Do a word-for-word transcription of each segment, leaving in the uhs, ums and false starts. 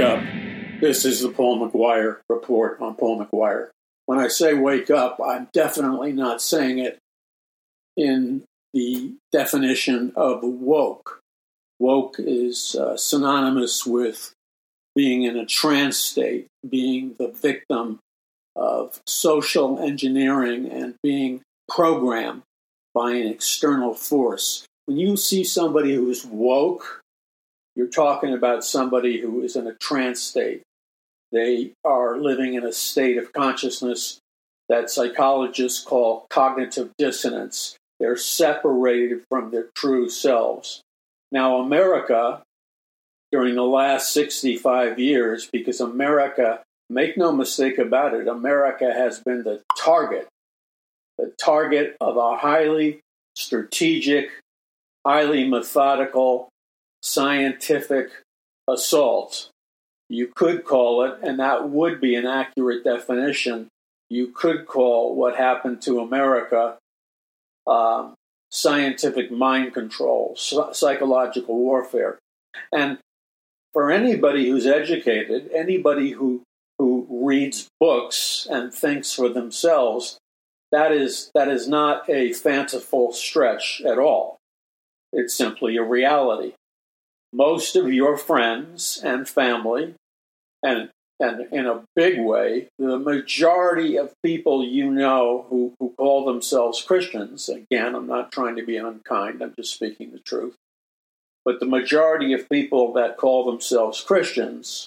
up. This is the Paul McGuire Report on Paul McGuire. When I say wake up, I'm definitely not saying it in the definition of woke. Woke is uh, synonymous with being in a trance state, being the victim of social engineering and being programmed by an external force. When you see somebody who is woke, you're talking about somebody who is in a trance state. They are living in a state of consciousness that psychologists call cognitive dissonance. They're separated from their true selves. Now, America, during the last sixty-five years, because America, make no mistake about it, America has been the target, the target of a highly strategic, highly methodical, scientific assault. You could call it, and that would be an accurate definition, you could call what happened to America um, scientific mind control, psychological warfare. And for anybody who's educated, anybody who who reads books and thinks for themselves, that is that is not a fanciful stretch at all. It's simply a reality. Most of your friends and family, and and in a big way, the majority of people you know who, who call themselves Christians, again, I'm not trying to be unkind, I'm just speaking the truth, but the majority of people that call themselves Christians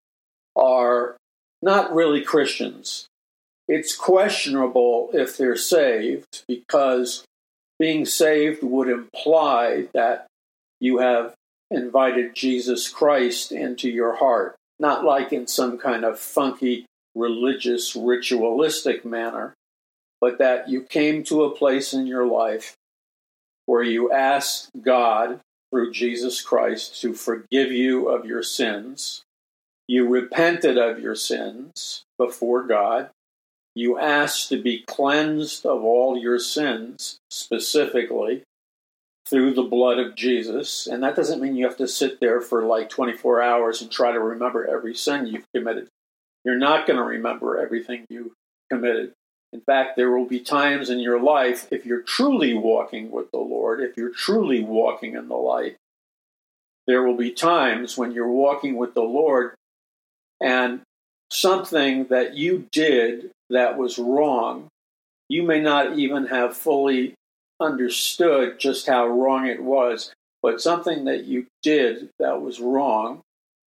are not really Christians. It's questionable if they're saved, because being saved would imply that you have invited Jesus Christ into your heart, not like in some kind of funky religious ritualistic manner, but that you came to a place in your life where you asked God through Jesus Christ to forgive you of your sins. You repented of your sins before God. You asked to be cleansed of all your sins, specifically through the blood of Jesus. And that doesn't mean you have to sit there for like twenty-four hours and try to remember every sin you've committed. You're not going to remember everything you committed. In fact, there will be times in your life, if you're truly walking with the Lord, if you're truly walking in the light, there will be times when you're walking with the Lord and something that you did that was wrong, you may not even have fully understood just how wrong it was, but something that you did that was wrong,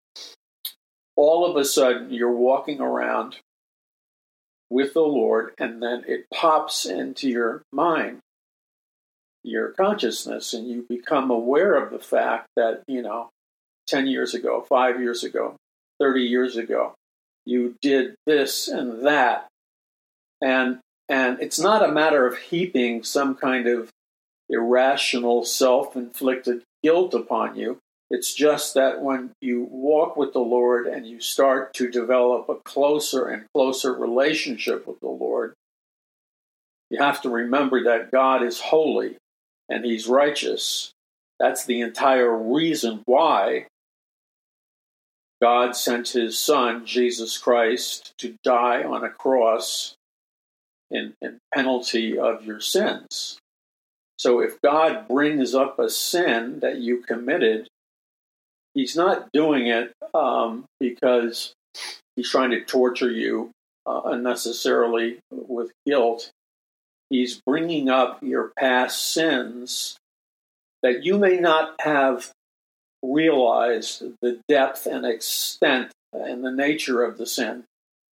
all of a sudden you're walking around with the Lord, and then it pops into your mind, your consciousness, and you become aware of the fact that, you know, ten years ago, five years ago, thirty years ago, you did this and that. And and it's not a matter of heaping some kind of irrational, self-inflicted guilt upon you. It's just that when you walk with the Lord and you start to develop a closer and closer relationship with the Lord, you have to remember that God is holy and He's righteous. That's the entire reason why God sent His Son, Jesus Christ, to die on a cross in, in penalty of your sins. So if God brings up a sin that you committed, He's not doing it um, because He's trying to torture you uh, unnecessarily with guilt. He's bringing up your past sins that you may not have realized the depth and extent and the nature of the sin.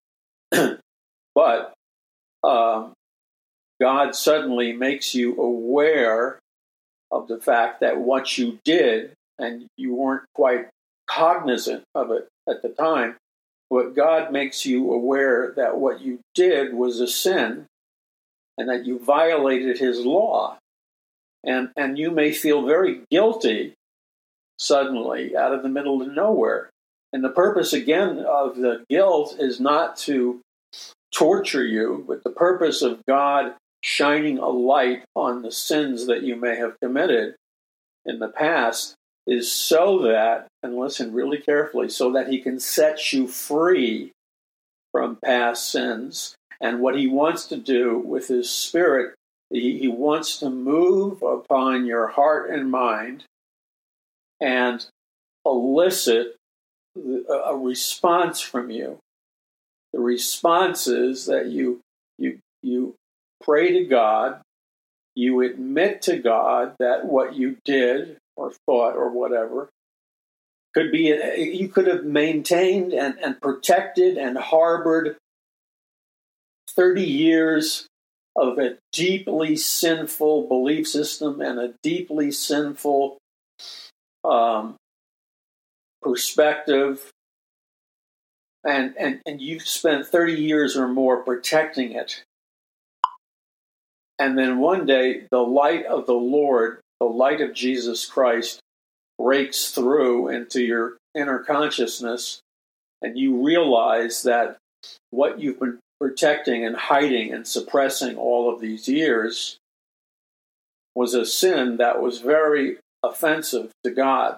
But um, God suddenly makes you aware of the fact that what you did, and you weren't quite cognizant of it at the time, but God makes you aware that what you did was a sin and that you violated His law. And, and you may feel very guilty suddenly out of the middle of nowhere. And the purpose, again, of the guilt is not to torture you, but the purpose of God shining a light on the sins that you may have committed in the past is so that, and listen really carefully, so that he can set you free from past sins. And what he wants to do with his Spirit, he, he wants to move upon your heart and mind and elicit a response from you. The response is that you you you pray to God, you admit to God that what you did or thought or whatever could be, you could have maintained and, and protected and harbored thirty years of a deeply sinful belief system and a deeply sinful um, perspective. And, and, and you've spent thirty years or more protecting it. And then one day, the light of the Lord, the light of Jesus Christ, breaks through into your inner consciousness, and you realize that what you've been protecting and hiding and suppressing all of these years was a sin that was very offensive to God.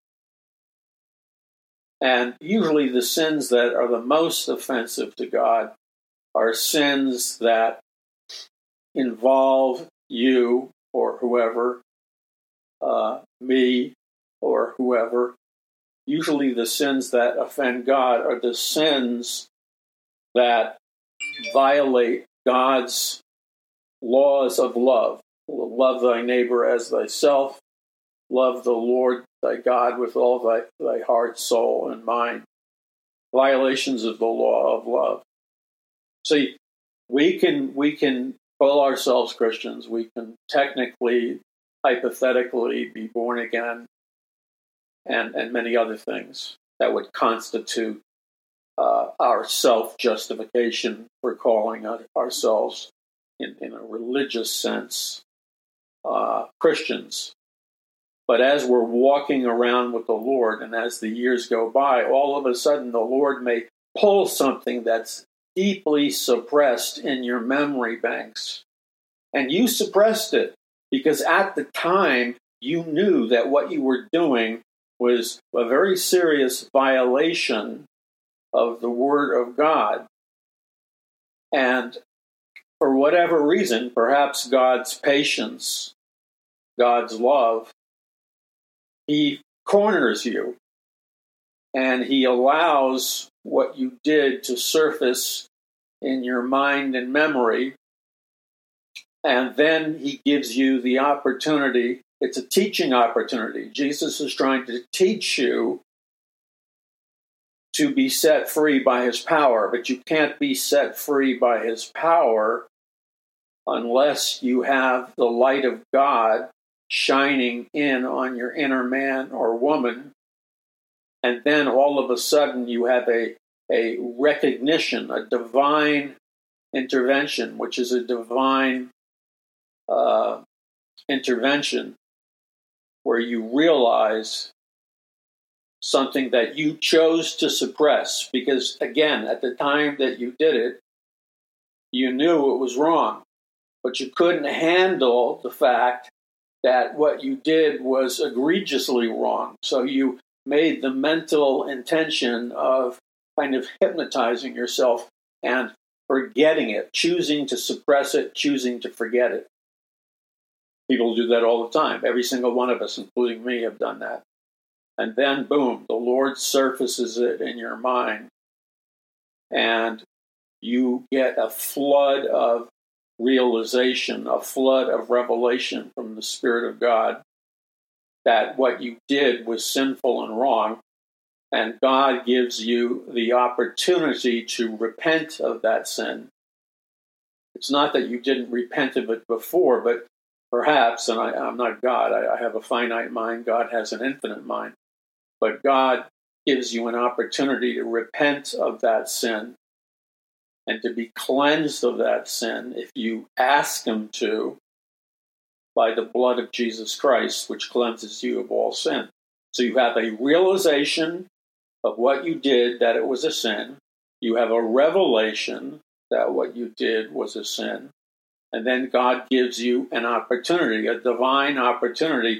And usually the sins that are the most offensive to God are sins that involve you or whoever, uh, me or whoever. Usually the sins that offend God are the sins that violate God's laws of love. Love thy neighbor as thyself. Love the Lord thy God with all thy, thy heart, soul, and mind. Violations of the law of love. See, we can we can call ourselves Christians. We can technically, hypothetically, be born again, and, and many other things that would constitute uh, our self-justification for calling ourselves, in, in a religious sense, uh, Christians. But as we're walking around with the Lord, and as the years go by, all of a sudden the Lord may pull something that's deeply suppressed in your memory banks. And you suppressed it because at the time you knew that what you were doing was a very serious violation of the Word of God. And for whatever reason, perhaps God's patience, God's love, He corners you, and He allows what you did to surface in your mind and memory, and then He gives you the opportunity. It's a teaching opportunity. Jesus is trying to teach you to be set free by His power, but you can't be set free by His power unless you have the light of God shining in on your inner man or woman, and then all of a sudden you have a, a recognition, a divine intervention, which is a divine uh, intervention where you realize something that you chose to suppress, because again, at the time that you did it, you knew it was wrong, but you couldn't handle the fact that what you did was egregiously wrong. So you made the mental intention of kind of hypnotizing yourself and forgetting it, choosing to suppress it, choosing to forget it. People do that all the time. Every single one of us, including me, have done that. And then, boom, the Lord surfaces it in your mind, and you get a flood of realization, a flood of revelation from the Spirit of God that what you did was sinful and wrong, and God gives you the opportunity to repent of that sin. It's not that you didn't repent of it before, but perhaps, and I, I'm not God, I, I have a finite mind, God has an infinite mind, but God gives you an opportunity to repent of that sin and to be cleansed of that sin if you ask Him to, by the blood of Jesus Christ, which cleanses you of all sin. So you have a realization of what you did, that it was a sin. You have a revelation that what you did was a sin. And then God gives you an opportunity, a divine opportunity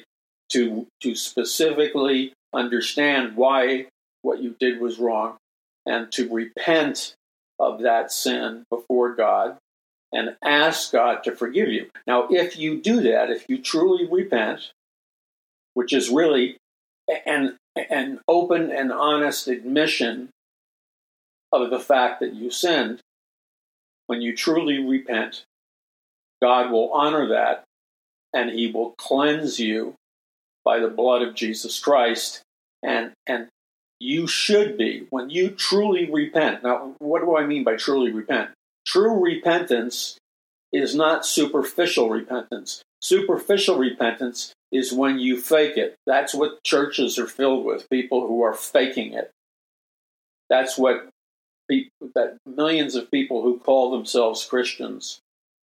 to, to specifically understand why what you did was wrong and to repent of that sin before God and ask God to forgive you. Now, if you do that, if you truly repent, which is really an, an open and honest admission of the fact that you sinned, when you truly repent, God will honor that and he will cleanse you by the blood of Jesus Christ. And, and you should be, when you truly repent. Now, what do I mean by truly repent? True repentance is not superficial repentance. Superficial repentance is when you fake it. That's what churches are filled with, people who are faking it. That's what people, that millions of people who call themselves Christians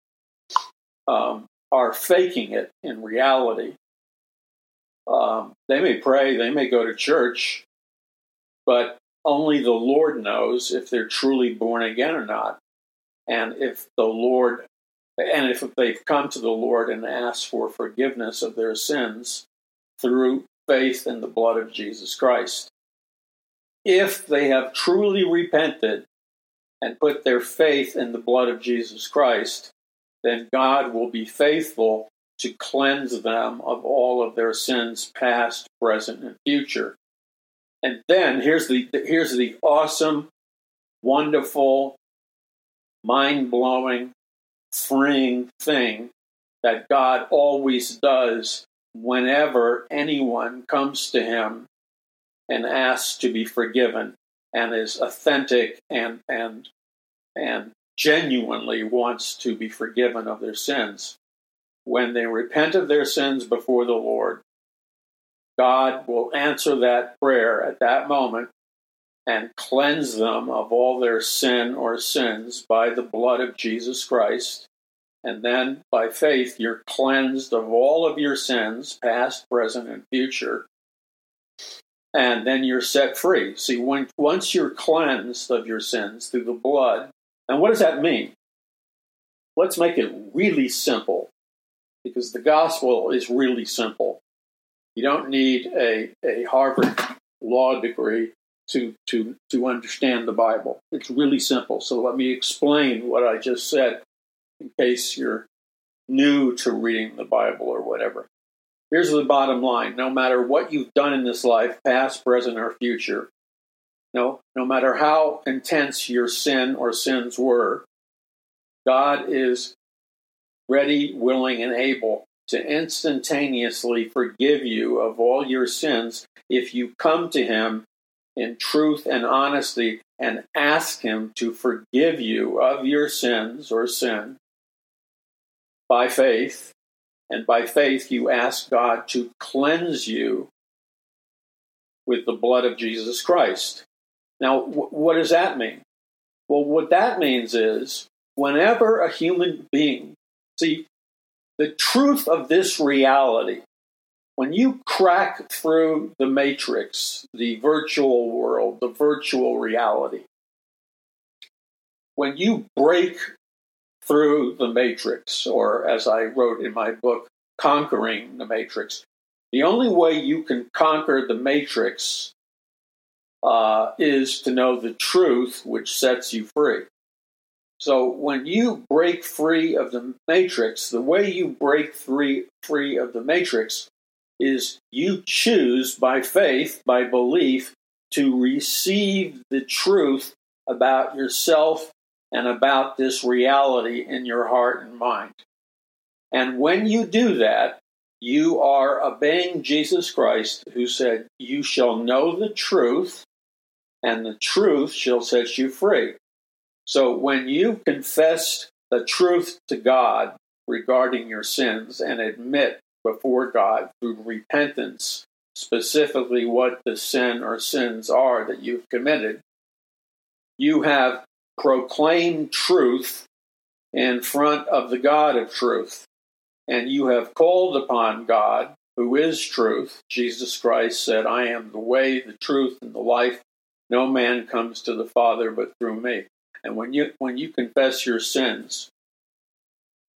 um, are faking it in reality. Um, they may pray, they may go to church, but only the Lord knows if they're truly born again or not. And if the Lord, and if they've come to the Lord and asked for forgiveness of their sins through faith in the blood of Jesus Christ. If they have truly repented and put their faith in the blood of Jesus Christ, then God will be faithful to cleanse them of all of their sins, past, present, and future. And then here's the here's the awesome, wonderful, mind-blowing, freeing thing that God always does whenever anyone comes to him and asks to be forgiven and is authentic and and and genuinely wants to be forgiven of their sins. When they repent of their sins before the Lord, God will answer that prayer at that moment and cleanse them of all their sin or sins by the blood of Jesus Christ. And then, by faith, you're cleansed of all of your sins, past, present, and future. And then you're set free. See, when, once you're cleansed of your sins through the blood, and what does that mean? Let's make it really simple, because the gospel is really simple. You don't need a, a Harvard law degree to, to, to understand the Bible. It's really simple. So let me explain what I just said in case you're new to reading the Bible or whatever. Here's the bottom line. No matter what you've done in this life, past, present, or future, no, no matter how intense your sin or sins were, God is ready, willing, and able to instantaneously forgive you of all your sins if you come to him in truth and honesty and ask him to forgive you of your sins or sin by faith. And by faith, you ask God to cleanse you with the blood of Jesus Christ. Now, w- what does that mean? Well, what that means is whenever a human being, see, the truth of this reality, when you crack through the matrix, the virtual world, the virtual reality, when you break through the matrix, or as I wrote in my book, Conquering the Matrix, the only way you can conquer the matrix uh, is to know the truth, which sets you free. So when you break free of the matrix, the way you break free, free of the matrix is you choose by faith, by belief, to receive the truth about yourself and about this reality in your heart and mind. And when you do that, you are obeying Jesus Christ, who said, "You shall know the truth, and the truth shall set you free." So when you confess the truth to God regarding your sins and admit before God through repentance specifically what the sin or sins are that you've committed, you have proclaimed truth in front of the God of truth. And you have called upon God, who is truth. Jesus Christ said, "I am the way, the truth, and the life. No man comes to the Father but through me." And when you when you confess your sins,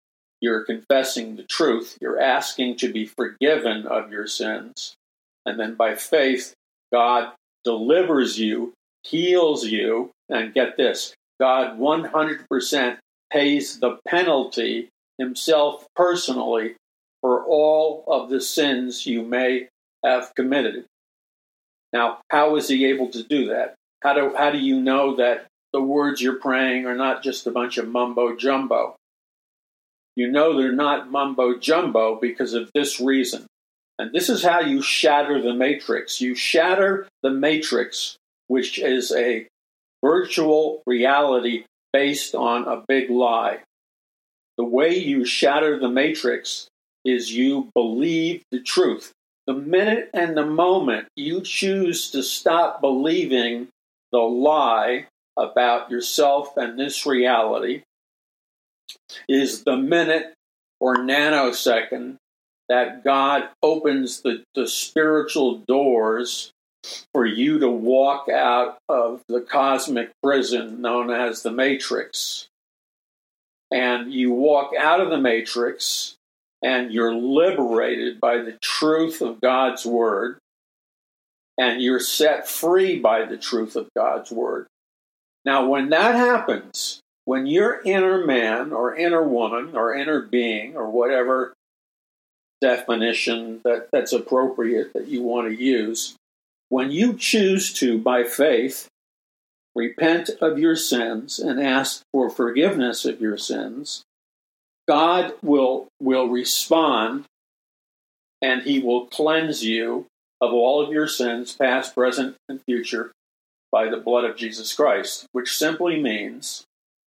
you're confessing the truth. You're asking to be forgiven of your sins. And then by faith, God delivers you, heals you, and get this, God one hundred percent pays the penalty himself personally for all of the sins you may have committed. Now, how is he able to do that? How do, how do you know that the words you're praying are not just a bunch of mumbo-jumbo? You know they're not mumbo-jumbo because of this reason. And this is how you shatter the matrix. You shatter the matrix, which is a virtual reality based on a big lie. The way you shatter the matrix is you believe the truth. The minute and the moment you choose to stop believing the lie about yourself and this reality is the minute or nanosecond that God opens the, the spiritual doors for you to walk out of the cosmic prison known as the Matrix. And you walk out of the Matrix and you're liberated by the truth of God's Word, and you're set free by the truth of God's Word. Now, when that happens, when your inner man or inner woman or inner being or whatever definition that, that's appropriate that you want to use, when you choose to, by faith, repent of your sins and ask for forgiveness of your sins, God will, will respond, and he will cleanse you of all of your sins, past, present, and future, by the blood of Jesus Christ, which simply means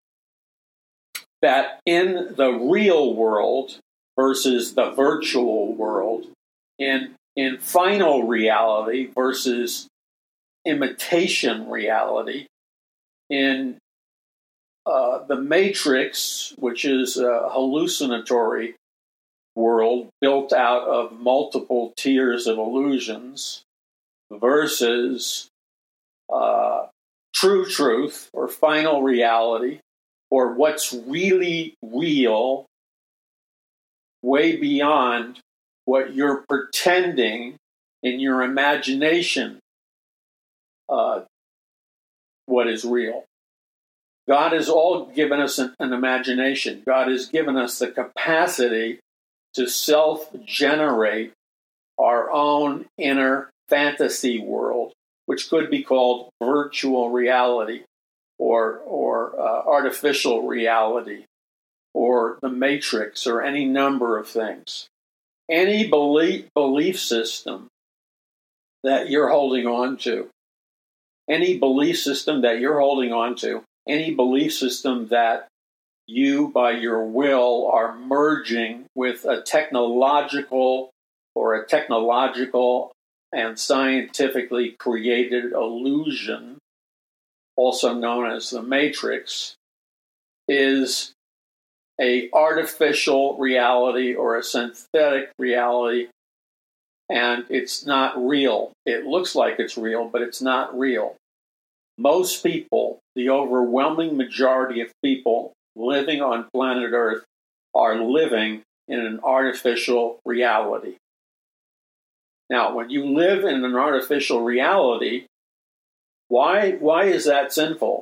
that in the real world versus the virtual world, in, in final reality versus imitation reality, in uh, the Matrix, which is a hallucinatory world built out of multiple tiers of illusions, versus uh, true truth or final reality, or what's really real, way beyond what you're pretending in your imagination uh, what is real. God has all given us an, an imagination. God has given us the capacity to self-generate our own inner fantasy world, which could be called virtual reality or, or uh, artificial reality or the Matrix or any number of things. Any belief, belief system that you're holding on to, any belief system that you're holding on to, any belief system that you, by your will, are merging with a technological or a technological and scientifically created illusion, also known as the Matrix, is a artificial reality or a synthetic reality, and it's not real. It looks like it's real, but it's not real. Most people, the overwhelming majority of people living on planet Earth, are living in an artificial reality. Now, when you live in an artificial reality, why, why is that sinful?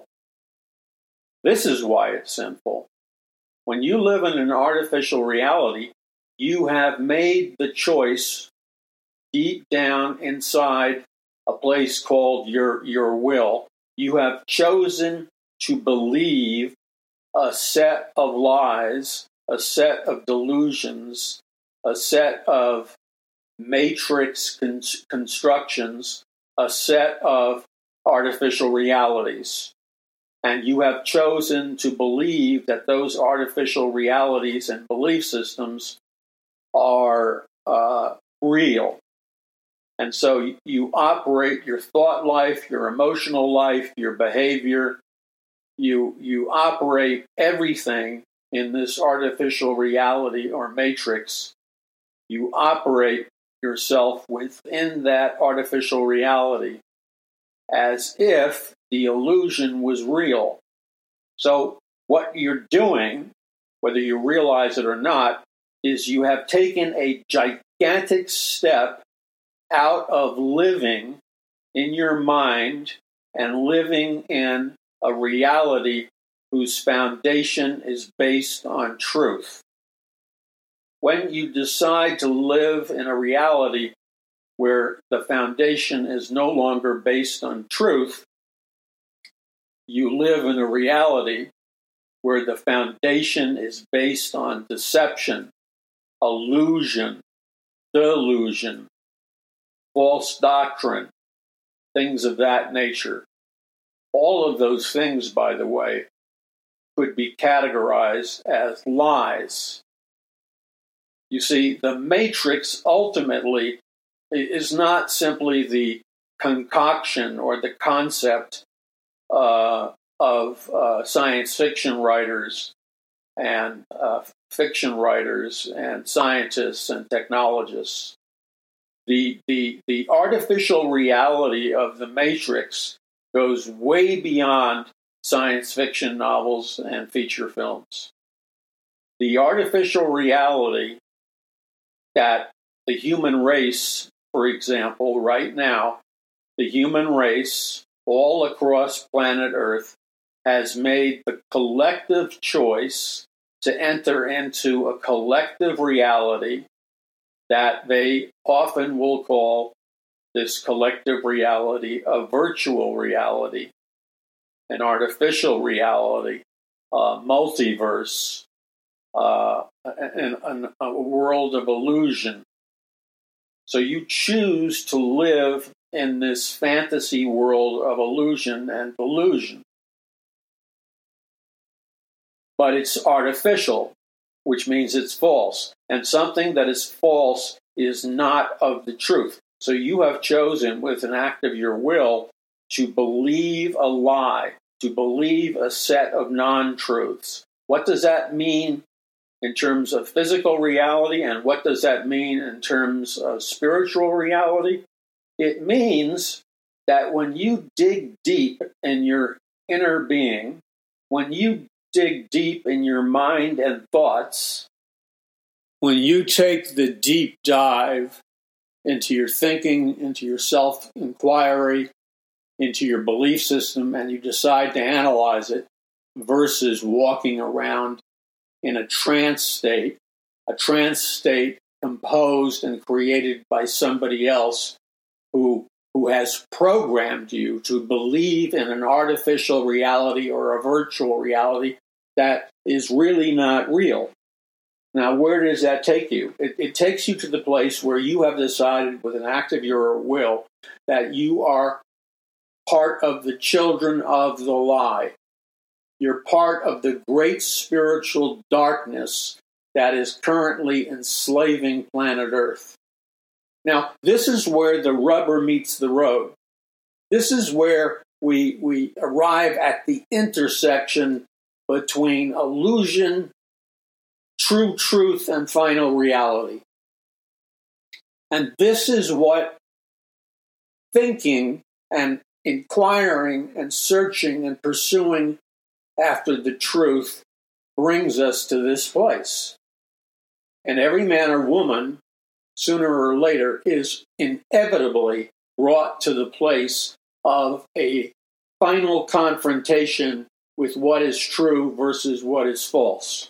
This is why it's sinful. When you live in an artificial reality, you have made the choice deep down inside a place called your, your will. You have chosen to believe a set of lies, a set of delusions, a set of matrix con- constructions, a set of artificial realities. And you have chosen to believe that those artificial realities and belief systems are uh, real. And so you operate your thought life, your emotional life, your behavior. You, you operate everything in this artificial reality or matrix. You operate yourself within that artificial reality as if the illusion was real. So what you're doing, whether you realize it or not, is you have taken a gigantic step out of living in your mind and living in a reality whose foundation is based on truth. When you decide to live in a reality where the foundation is no longer based on truth, you live in a reality where the foundation is based on deception, illusion, delusion, false doctrine, things of that nature. All of those things, by the way, could be categorized as lies. You see, the matrix ultimately is not simply the concoction or the concept uh, of uh, science fiction writers and uh, fiction writers and scientists and technologists. The, the, the artificial reality of the matrix goes way beyond science fiction novels and feature films. The artificial reality that the human race, for example, right now, the human race all across planet Earth has made the collective choice to enter into a collective reality that they often will call this collective reality a virtual reality, an artificial reality, a multiverse, uh, an, an, a world of illusion. So you choose to live in this fantasy world of illusion and delusion. But it's artificial, which means it's false. And something that is false is not of the truth. So you have chosen, with an act of your will, to believe a lie, to believe a set of non-truths. What does that mean in terms of physical reality, and what does that mean in terms of spiritual reality? It means that when you dig deep in your inner being, when you dig deep in your mind and thoughts, when you take the deep dive into your thinking, into your self-inquiry, into your belief system, and you decide to analyze it versus walking around in a trance state, a trance state composed and created by somebody else who, who has programmed you to believe in an artificial reality or a virtual reality that is really not real. Now, where does that take you? It, it takes you to the place where you have decided with an act of your will that you are part of the children of the lie. You're part of the great spiritual darkness that is currently enslaving planet Earth. Now, this is where the rubber meets the road. This is where we, we arrive at the intersection between illusion, true truth, and final reality. And this is what thinking and inquiring and searching and pursuing after the truth brings us to this place. And every man or woman, sooner or later, is inevitably brought to the place of a final confrontation with what is true versus what is false.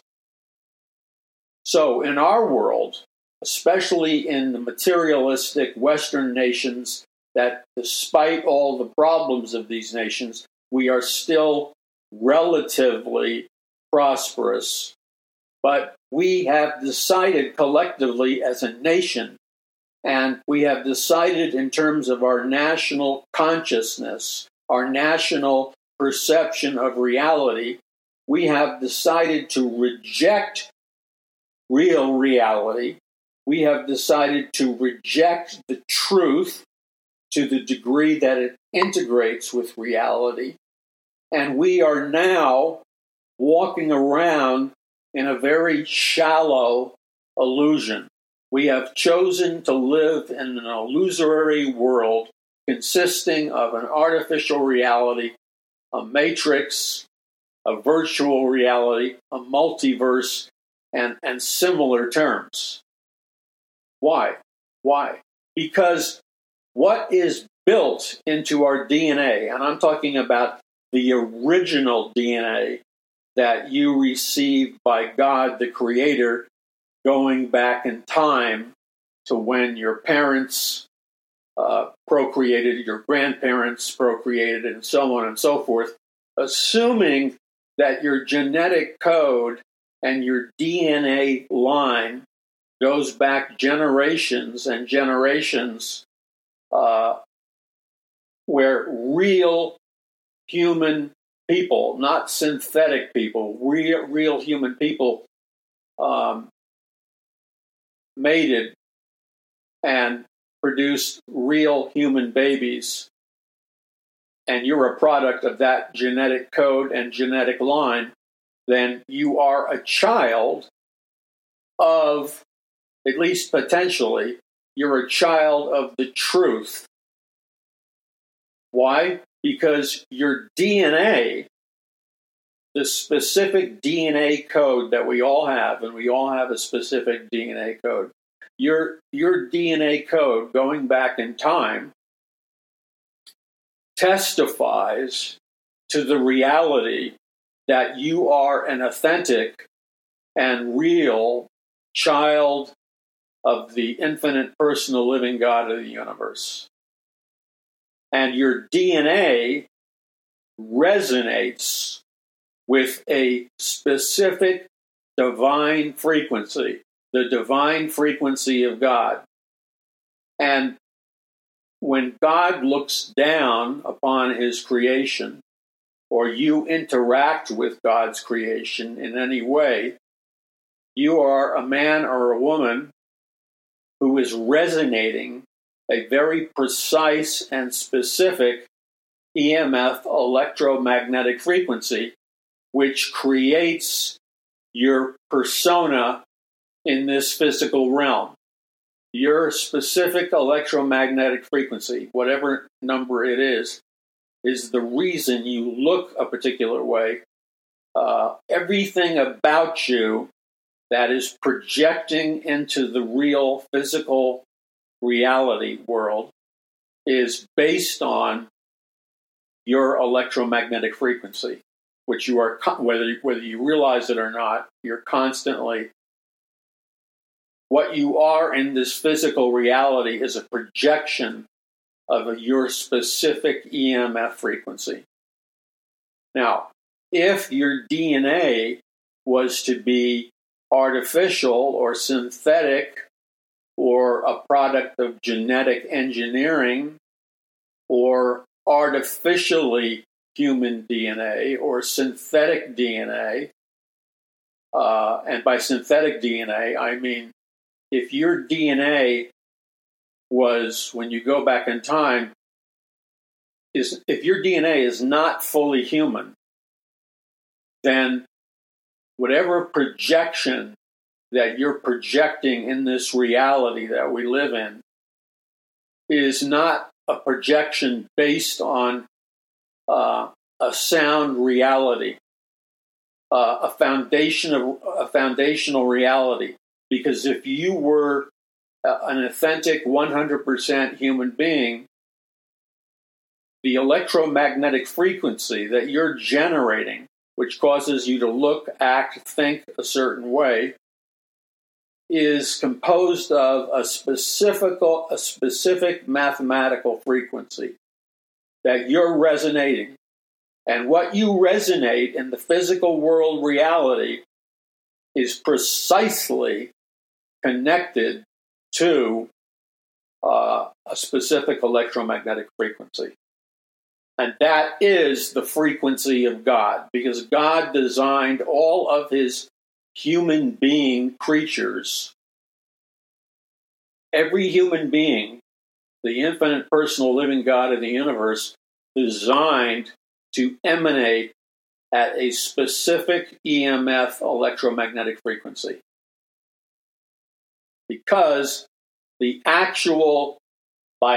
So in our world, especially in the materialistic Western nations, that despite all the problems of these nations, we are still relatively prosperous. But we have decided collectively as a nation, and we have decided in terms of our national consciousness, our national perception of reality, we have decided to reject real reality. We have decided to reject the truth to the degree that it integrates with reality. And we are now walking around in a very shallow illusion. We have chosen to live in an illusory world consisting of an artificial reality, a matrix, a virtual reality, a multiverse, and, and similar terms. Why? Why? Because what is built into our D N A, and I'm talking about the original D N A that you received by God the Creator, going back in time to when your parents uh, procreated, your grandparents procreated, and so on and so forth, assuming that your genetic code and your D N A line goes back generations and generations, uh, where real human people, not synthetic people, real, real human people um, mated and produced real human babies, and you're a product of that genetic code and genetic line, then you are a child of, at least potentially, you're a child of the truth. Why? Because your D N A, the specific D N A code that we all have, and we all have a specific D N A code, your, your D N A code going back in time testifies to the reality that you are an authentic and real child of the infinite personal living God of the universe. And your D N A resonates with a specific divine frequency, the divine frequency of God. And when God looks down upon his creation, or you interact with God's creation in any way, you are a man or a woman who is resonating a very precise and specific E M F, electromagnetic frequency, which creates your persona in this physical realm. Your specific electromagnetic frequency, whatever number it is, is the reason you look a particular way. Uh, everything about you that is projecting into the real physical reality world is based on your electromagnetic frequency, which you are, whether, whether you realize it or not, you're constantly, what you are in this physical reality is a projection of your specific E M F frequency. Now, if your D N A was to be artificial or synthetic or a product of genetic engineering or artificially human D N A or synthetic D N A, uh, and by synthetic D N A, I mean if your D N A was, when you go back in time, is if your D N A is not fully human, then whatever projection that you're projecting in this reality that we live in is not a projection based on uh, a sound reality, uh, a foundation of a foundational reality. Because if you were an authentic one hundred percent human being, the electromagnetic frequency that you're generating, which causes you to look, act, think a certain way, is composed of a specific, a specific mathematical frequency that you're resonating. And what you resonate in the physical world reality is precisely connected to uh, a specific electromagnetic frequency. And that is the frequency of God, because God designed all of his human being creatures. Every human being, the infinite personal living God of the universe, designed to emanate at a specific E M F electromagnetic frequency. Because the actual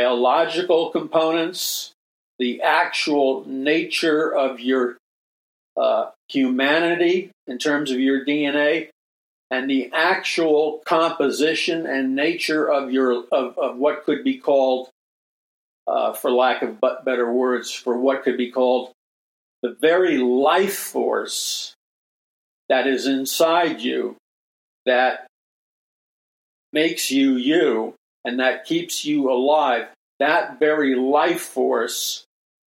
biological components, the actual nature of your uh, humanity in terms of your D N A, and the actual composition and nature of your of, of what could be called, uh, for lack of better words, for what could be called the very life force that is inside you, that makes you you, and that keeps you alive. That very life force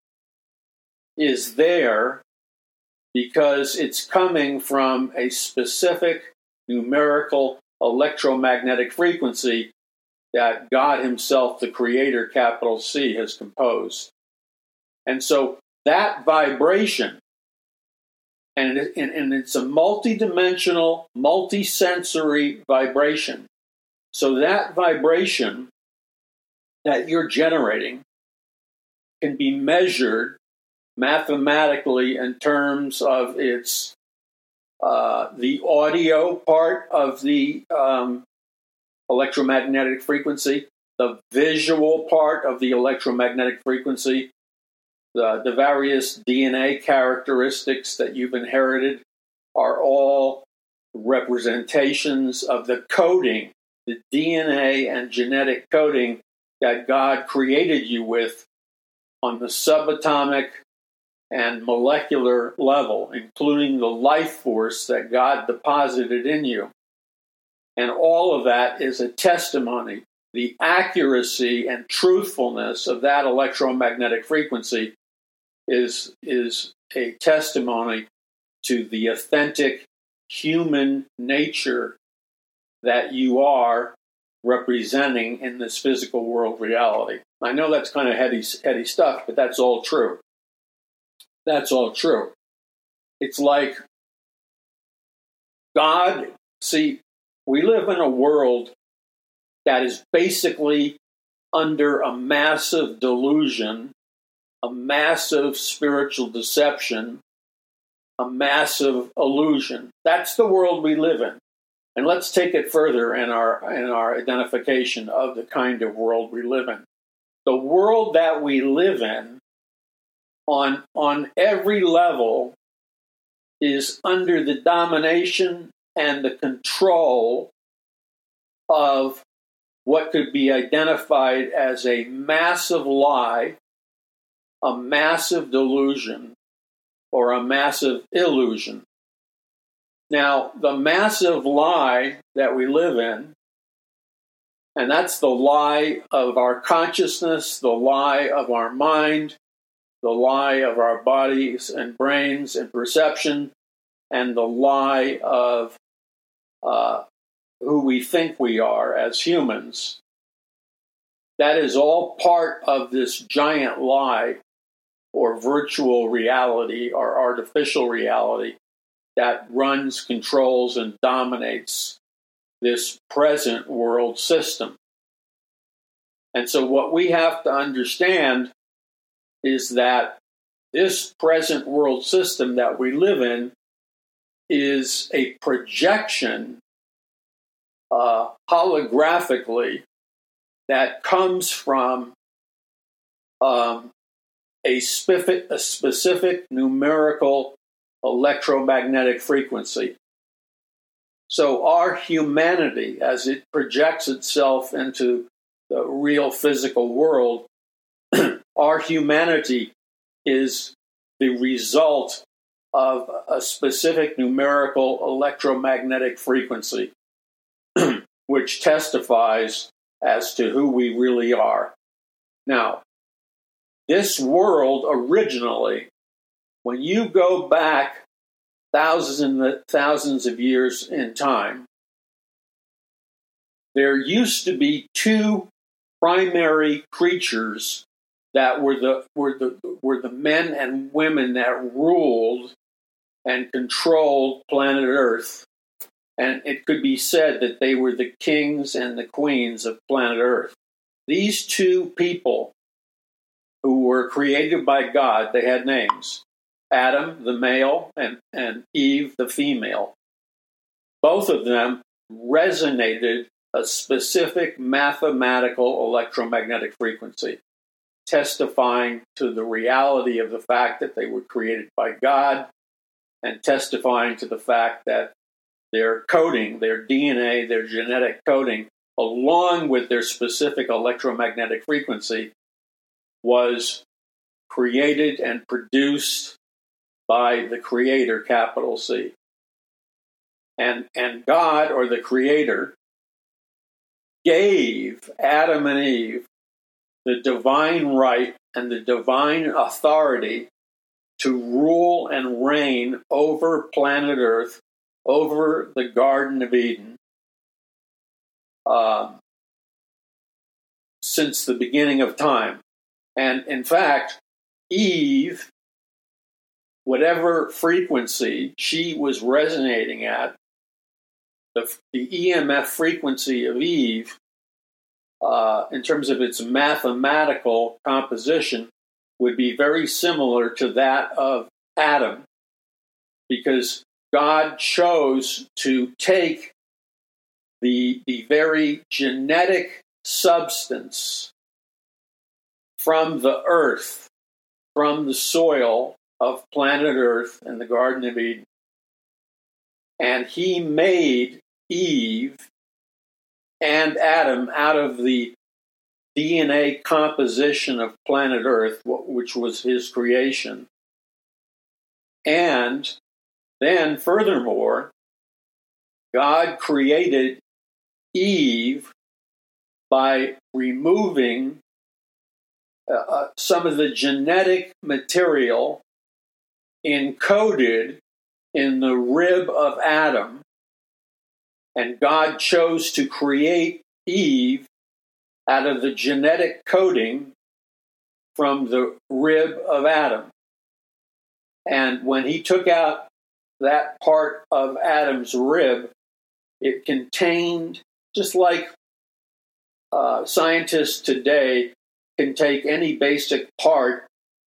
is there because it's coming from a specific numerical electromagnetic frequency that God himself, the Creator, capital C, has composed. And so that vibration, and, it, and, and it's a multidimensional, multisensory vibration. So that vibration that you're generating can be measured mathematically in terms of its uh, the audio part of the um, electromagnetic frequency, the visual part of the electromagnetic frequency, the, the various D N A characteristics that you've inherited are all representations of the coding, the D N A and genetic coding that God created you with on the subatomic and molecular level, including the life force that God deposited in you. And all of that is a testimony. The accuracy and truthfulness of that electromagnetic frequency is, is a testimony to the authentic human nature that you are representing in this physical world reality. I know that's kind of heady, heady stuff, but that's all true. That's all true. It's like God, see, we live in a world that is basically under a massive delusion, a massive spiritual deception, a massive illusion. That's the world we live in. And let's take it further in our in our identification of the kind of world we live in. The world that we live in, on, on every level, is under the domination and the control of what could be identified as a massive lie, a massive delusion, or a massive illusion. Now, the massive lie that we live in, and that's the lie of our consciousness, the lie of our mind, the lie of our bodies and brains and perception, and the lie of uh, who we think we are as humans. That is all part of this giant lie, or virtual reality, or artificial reality, that runs, controls, and dominates this present world system. And so what we have to understand is that this present world system that we live in is a projection uh, holographically that comes from um, a, specific, a specific numerical electromagnetic frequency. So our humanity, as it projects itself into the real physical world, our humanity is the result of a specific numerical electromagnetic frequency, which testifies as to who we really are. Now, this world originally, when you go back thousands and thousands of years in time, there used to be two primary creatures that were the were the were the men and women that ruled and controlled planet Earth. And it could be said that they were the kings and the queens of planet Earth. These two people who were created by God, they had names. Adam, the male, and, and Eve, the female. Both of them resonated a specific mathematical electromagnetic frequency, testifying to the reality of the fact that they were created by God and testifying to the fact that their coding, their D N A, their genetic coding, along with their specific electromagnetic frequency, was created and produced by the Creator, capital C. And, and God, or the Creator, gave Adam and Eve the divine right and the divine authority to rule and reign over planet Earth, over the Garden of Eden, uh, since the beginning of time. And in fact, Eve, whatever frequency she was resonating at, the, the E M F frequency of Eve, uh, in terms of its mathematical composition, would be very similar to that of Adam, because God chose to take the, the very genetic substance from the earth, from the soil of planet Earth and the Garden of Eden, and he made Eve and Adam out of the D N A composition of planet Earth, which was his creation. And then, furthermore, God created Eve by removing uh, some of the genetic material encoded in the rib of Adam, and God chose to create Eve out of the genetic coding from the rib of Adam. And when he took out that part of Adam's rib, it contained, just like uh, scientists today can take any basic part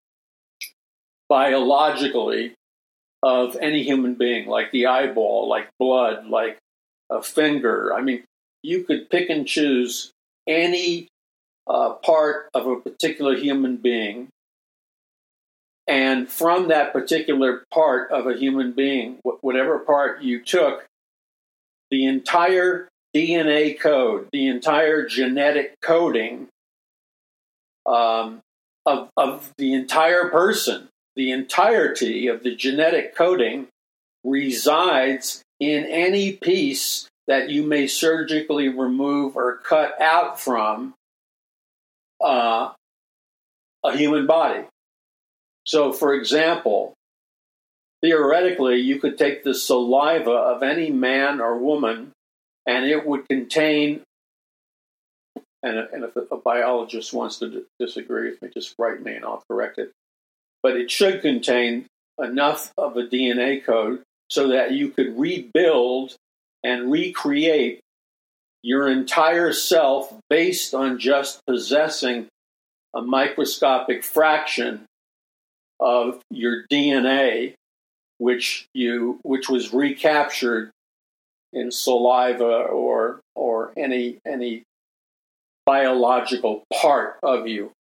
biologically of any human being, like the eyeball, like blood, like a finger. I mean, you could pick and choose any uh, part of a particular human being, and from that particular part of a human being, wh- whatever part you took, the entire D N A code, the entire genetic coding um, of, of the entire person, the entirety of the genetic coding resides in any piece that you may surgically remove or cut out from uh, a human body. So, for example, theoretically, you could take the saliva of any man or woman, and it would contain, and, and if a biologist wants to d- disagree with me, just write me and I'll correct it. But it should contain enough of a D N A code so that you could rebuild and recreate your entire self based on just possessing a microscopic fraction of your D N A, which you which was recaptured in saliva or or any any biological part of you.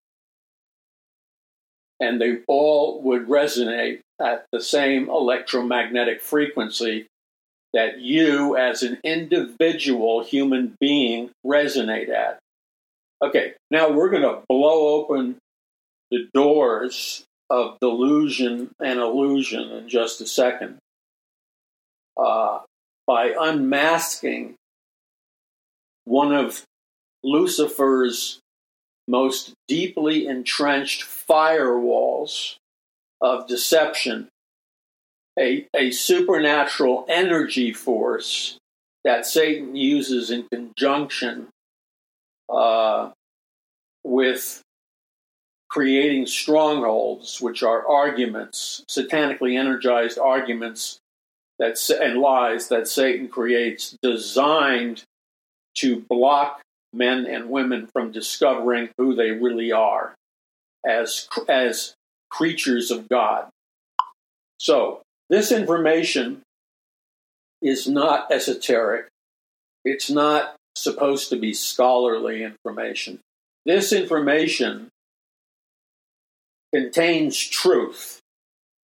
And they all would resonate at the same electromagnetic frequency that you as an individual human being resonate at. Okay, now we're going to blow open the doors of delusion and illusion in just a second uh, by unmasking one of Lucifer's most deeply entrenched firewalls of deception, a, a supernatural energy force that Satan uses in conjunction uh, with creating strongholds, which are arguments, satanically energized arguments that and lies that Satan creates, designed to block men and women from discovering who they really are as as creatures of God. So this information is not esoteric. It's not supposed to be scholarly information. This information contains truth.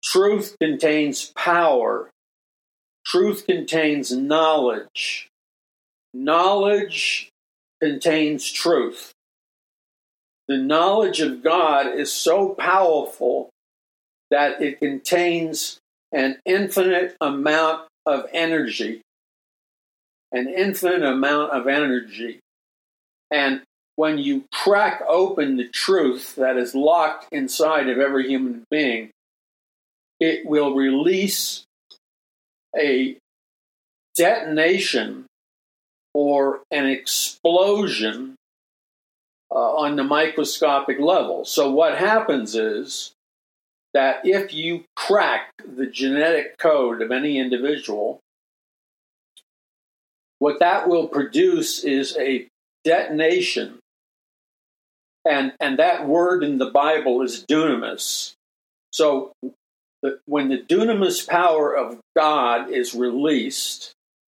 Truth contains power. Truth contains knowledge. Knowledge contains truth. The knowledge of God is so powerful that it contains an infinite amount of energy. An infinite amount of energy. And when you crack open the truth that is locked inside of every human being, it will release a detonation or an explosion uh, on the microscopic level. So what happens is that if you crack the genetic code of any individual, what that will produce is a detonation. And, and that word in the Bible is dunamis. So the, when the dunamis power of God is released,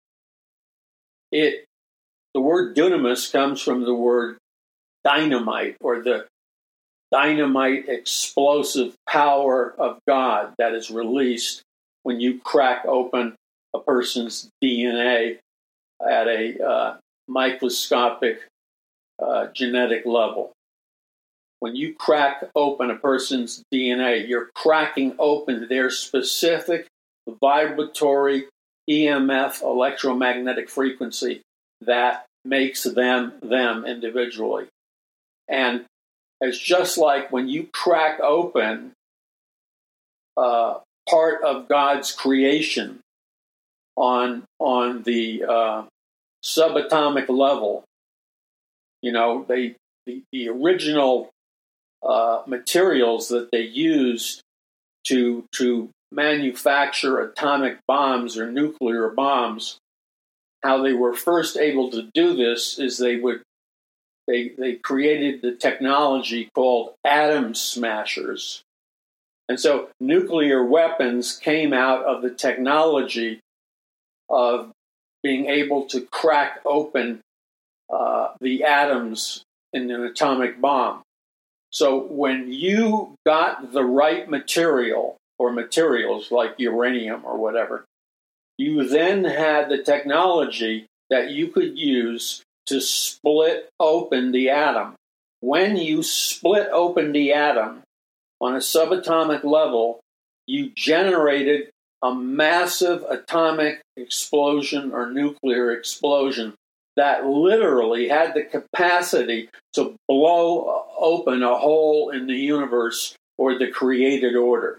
it the word dunamis comes from the word dynamite, or the dynamite explosive power of God that is released when you crack open a person's D N A at a uh, microscopic uh, genetic level. When you crack open a person's D N A, you're cracking open their specific vibratory E M F, electromagnetic frequency, that makes them them individually. And it's just like when you crack open uh, part of God's creation on on the uh, subatomic level. You know, they the, the original uh, materials that they used to to manufacture atomic bombs or nuclear bombs. How they were first able to do this is they would they they created the technology called atom smashers. And so nuclear weapons came out of the technology of being able to crack open uh, the atoms in an atomic bomb. So when you got the right material, or materials like uranium or whatever, you then had the technology that you could use to split open the atom. When you split open the atom on a subatomic level, you generated a massive atomic explosion or nuclear explosion that literally had the capacity to blow open a hole in the universe or the created order.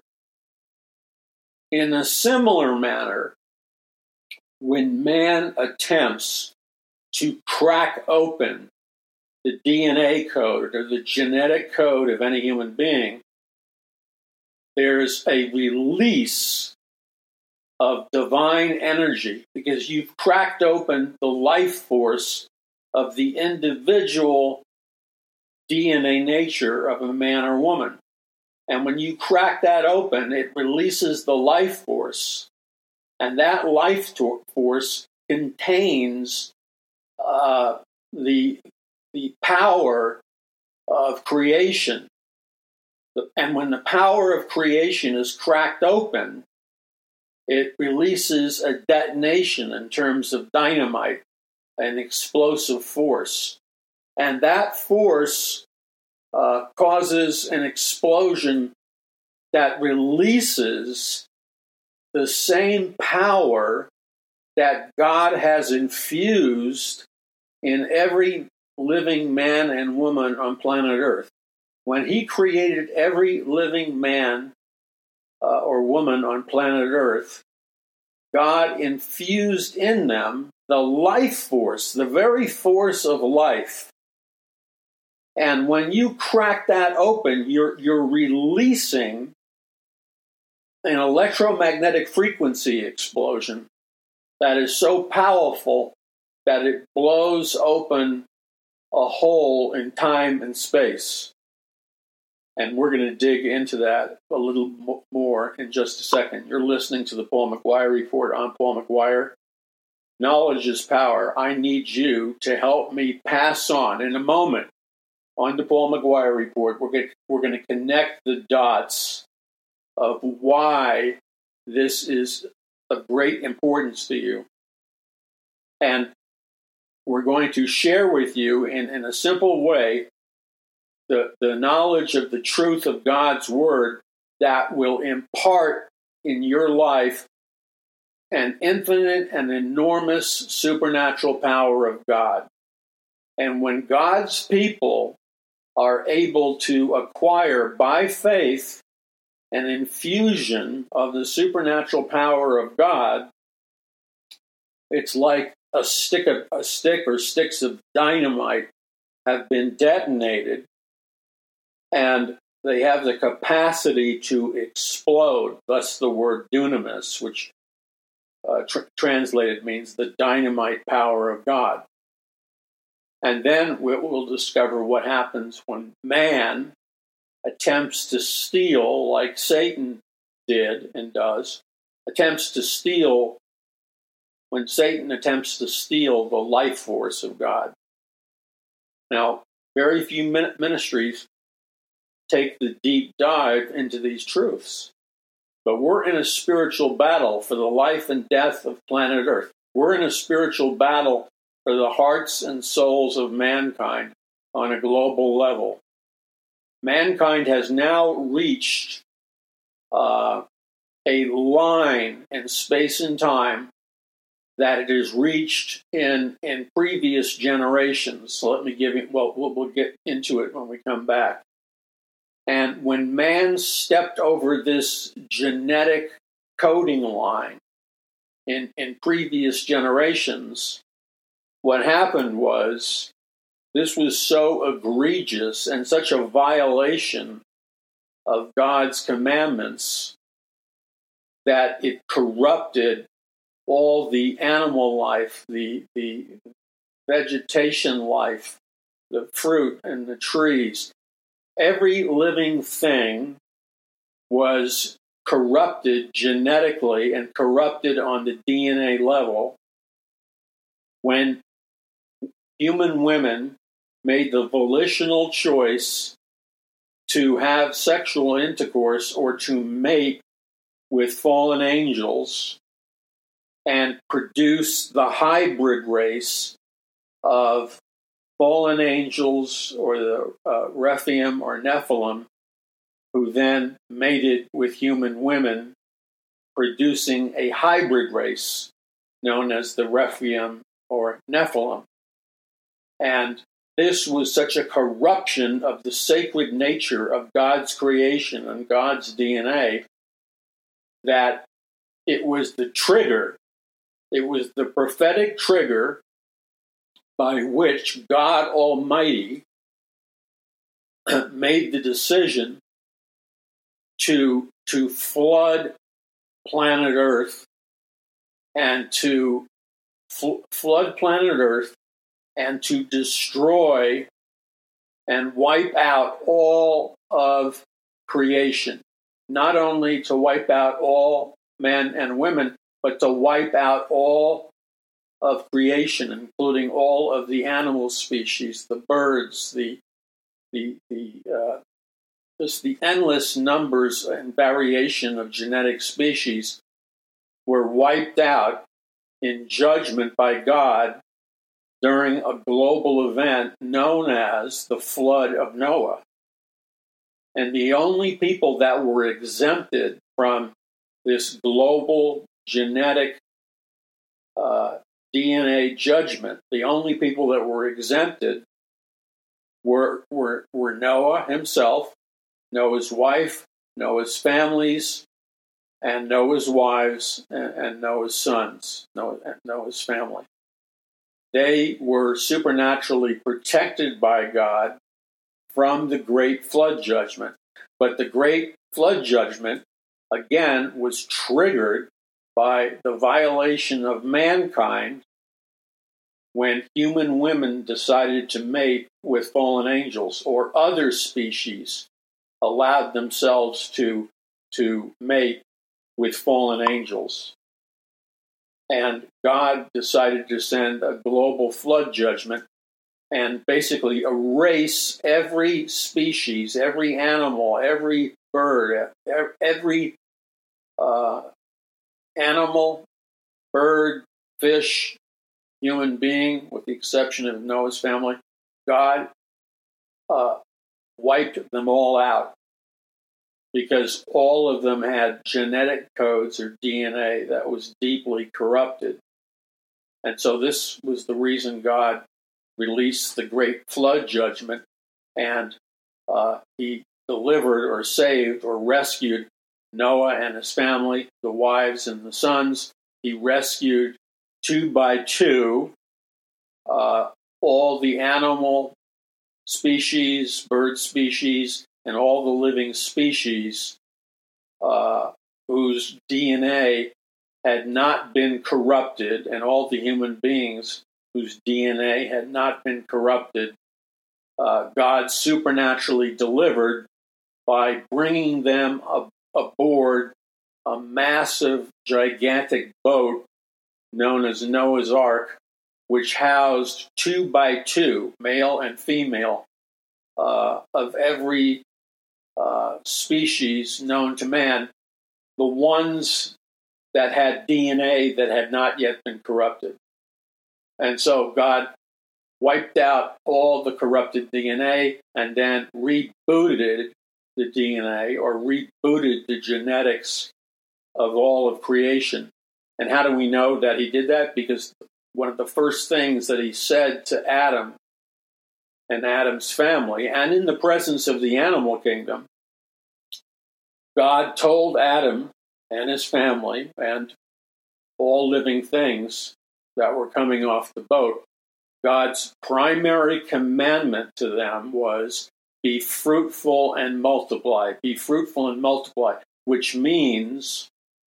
In a similar manner, when man attempts to crack open the D N A code or the genetic code of any human being, there's a release of divine energy because you've cracked open the life force of the individual D N A nature of a man or woman. And when you crack that open, it releases the life force. And that life to- force contains uh, the, the power of creation. And when the power of creation is cracked open, it releases a detonation in terms of dynamite, an explosive force. And that force uh, causes an explosion that releases the same power that God has infused in every living man and woman on planet Earth. When he created every living man uh, or woman on planet Earth, God infused in them the life force, the very force of life. And when you crack that open, you're, you're releasing an electromagnetic frequency explosion that is so powerful that it blows open a hole in time and space. And we're going to dig into that a little more in just a second. You're listening to the Paul McGuire Report. I'm Paul McGuire. Knowledge is power. I need you to help me pass on in a moment on the Paul McGuire Report. We're going to, we're going to connect the dots of why this is of great importance to you. And we're going to share with you in, in a simple way the, the knowledge of the truth of God's Word that will impart in your life an infinite and enormous supernatural power of God. And when God's people are able to acquire by faith an infusion of the supernatural power of God, it's like a stick of a stick or sticks of dynamite have been detonated, and they have the capacity to explode. Thus, the word dunamis, which uh, tr- translated means the dynamite power of God. And then we'll discover what happens when man attempts to steal, like Satan did and does, attempts to steal, when Satan attempts to steal the life force of God. Now, very few ministries take the deep dive into these truths, but we're in a spiritual battle for the life and death of planet Earth. We're in a spiritual battle for the hearts and souls of mankind on a global level. Mankind has now reached uh, a line in space and time that it has reached in, in previous generations. So let me give you, well, well, we'll get into it when we come back. And when man stepped over this genetic coding line in, in previous generations, what happened was this was so egregious and such a violation of God's commandments that it corrupted all the animal life, the, the vegetation life, the fruit and the trees. Every living thing was corrupted genetically and corrupted on the D N A level when human women made the volitional choice to have sexual intercourse or to mate with fallen angels and produce the hybrid race of fallen angels or the uh, Rephaim or Nephilim, who then mated with human women, producing a hybrid race known as the Rephaim or Nephilim. And this was such a corruption of the sacred nature of God's creation and God's D N A that it was the trigger, it was the prophetic trigger by which God Almighty made the decision to, to flood planet Earth and to fl- flood planet Earth and to destroy and wipe out all of creation. Not only to wipe out all men and women, but to wipe out all of creation, including all of the animal species, the birds, the the the uh, just the endless numbers and variation of genetic species were wiped out in judgment by God during a global event known as the Flood of Noah. And the only people that were exempted from this global genetic uh, D N A judgment, the only people that were exempted were, were, were Noah himself, Noah's wife, Noah's families, and Noah's wives, and, and Noah's sons, Noah, and Noah's family. They were supernaturally protected by God from the great flood judgment. But the great flood judgment, again, was triggered by the violation of mankind when human women decided to mate with fallen angels, or other species allowed themselves to, to mate with fallen angels. And God decided to send a global flood judgment and basically erase every species, every animal, every bird, every uh, animal, bird, fish, human being, with the exception of Noah's family. God uh, wiped them all out because all of them had genetic codes or D N A that was deeply corrupted. And so this was the reason God released the great flood judgment, and uh, he delivered or saved or rescued Noah and his family, the wives and the sons. He rescued two by two uh, all the animal species, bird species, and all the living species uh, whose D N A had not been corrupted, and all the human beings whose D N A had not been corrupted. Uh, God supernaturally delivered by bringing them ab- aboard a massive, gigantic boat known as Noah's Ark, which housed two by two, male and female, uh, of every uh, species known to man, the ones that had D N A that had not yet been corrupted. And so God wiped out all the corrupted D N A and then rebooted the D N A, or rebooted the genetics of all of creation. And how do we know that he did that? Because one of the first things that he said to Adam and Adam's family, and in the presence of the animal kingdom, God told Adam and his family and all living things that were coming off the boat, God's primary commandment to them was, be fruitful and multiply. Be fruitful and multiply, which means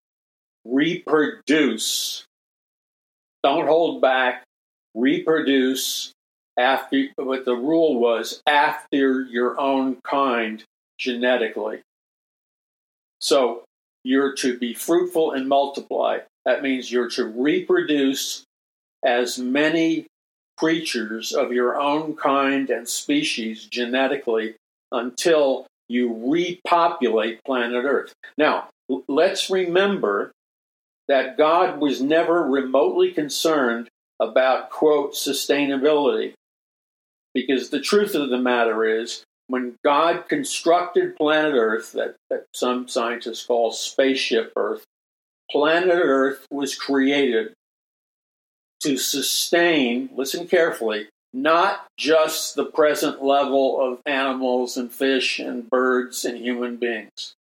reproduce. Don't hold back. Reproduce after, what the rule was, after your own kind genetically. So you're to be fruitful and multiply. That means you're to reproduce as many creatures of your own kind and species genetically until you repopulate planet Earth. Now, let's remember that God was never remotely concerned about, quote, sustainability. Because the truth of the matter is, when God constructed planet Earth, that, that some scientists call spaceship Earth, planet Earth was created to sustain, listen carefully, not just the present level of animals and fish and birds and human beings.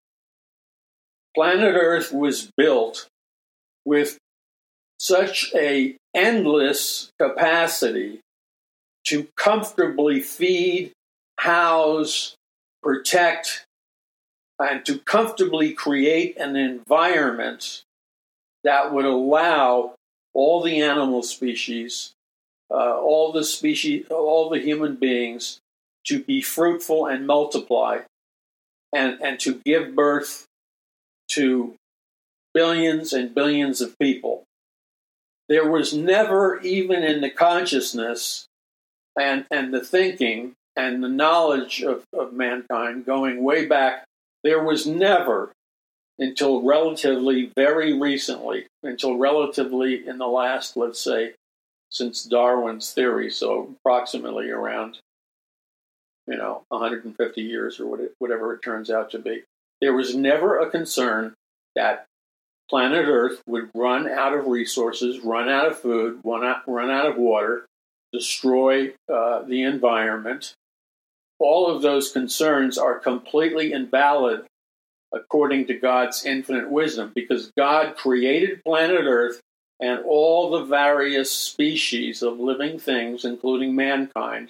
Planet Earth was built with such a endless capacity to comfortably feed, house, protect, and to comfortably create an environment that would allow all the animal species, uh, all the species, all the human beings to be fruitful and multiply, and, and to give birth to billions and billions of people. There was never, even in the consciousness and, and the thinking and the knowledge of, of mankind going way back, there was never, until relatively very recently, until relatively in the last, let's say, since Darwin's theory, so approximately around, you know, one hundred fifty years or whatever it turns out to be, there was never a concern that planet Earth would run out of resources, run out of food, run out, run out of water, destroy uh, the environment. All of those concerns are completely invalid according to God's infinite wisdom, because God created planet Earth and all the various species of living things, including mankind,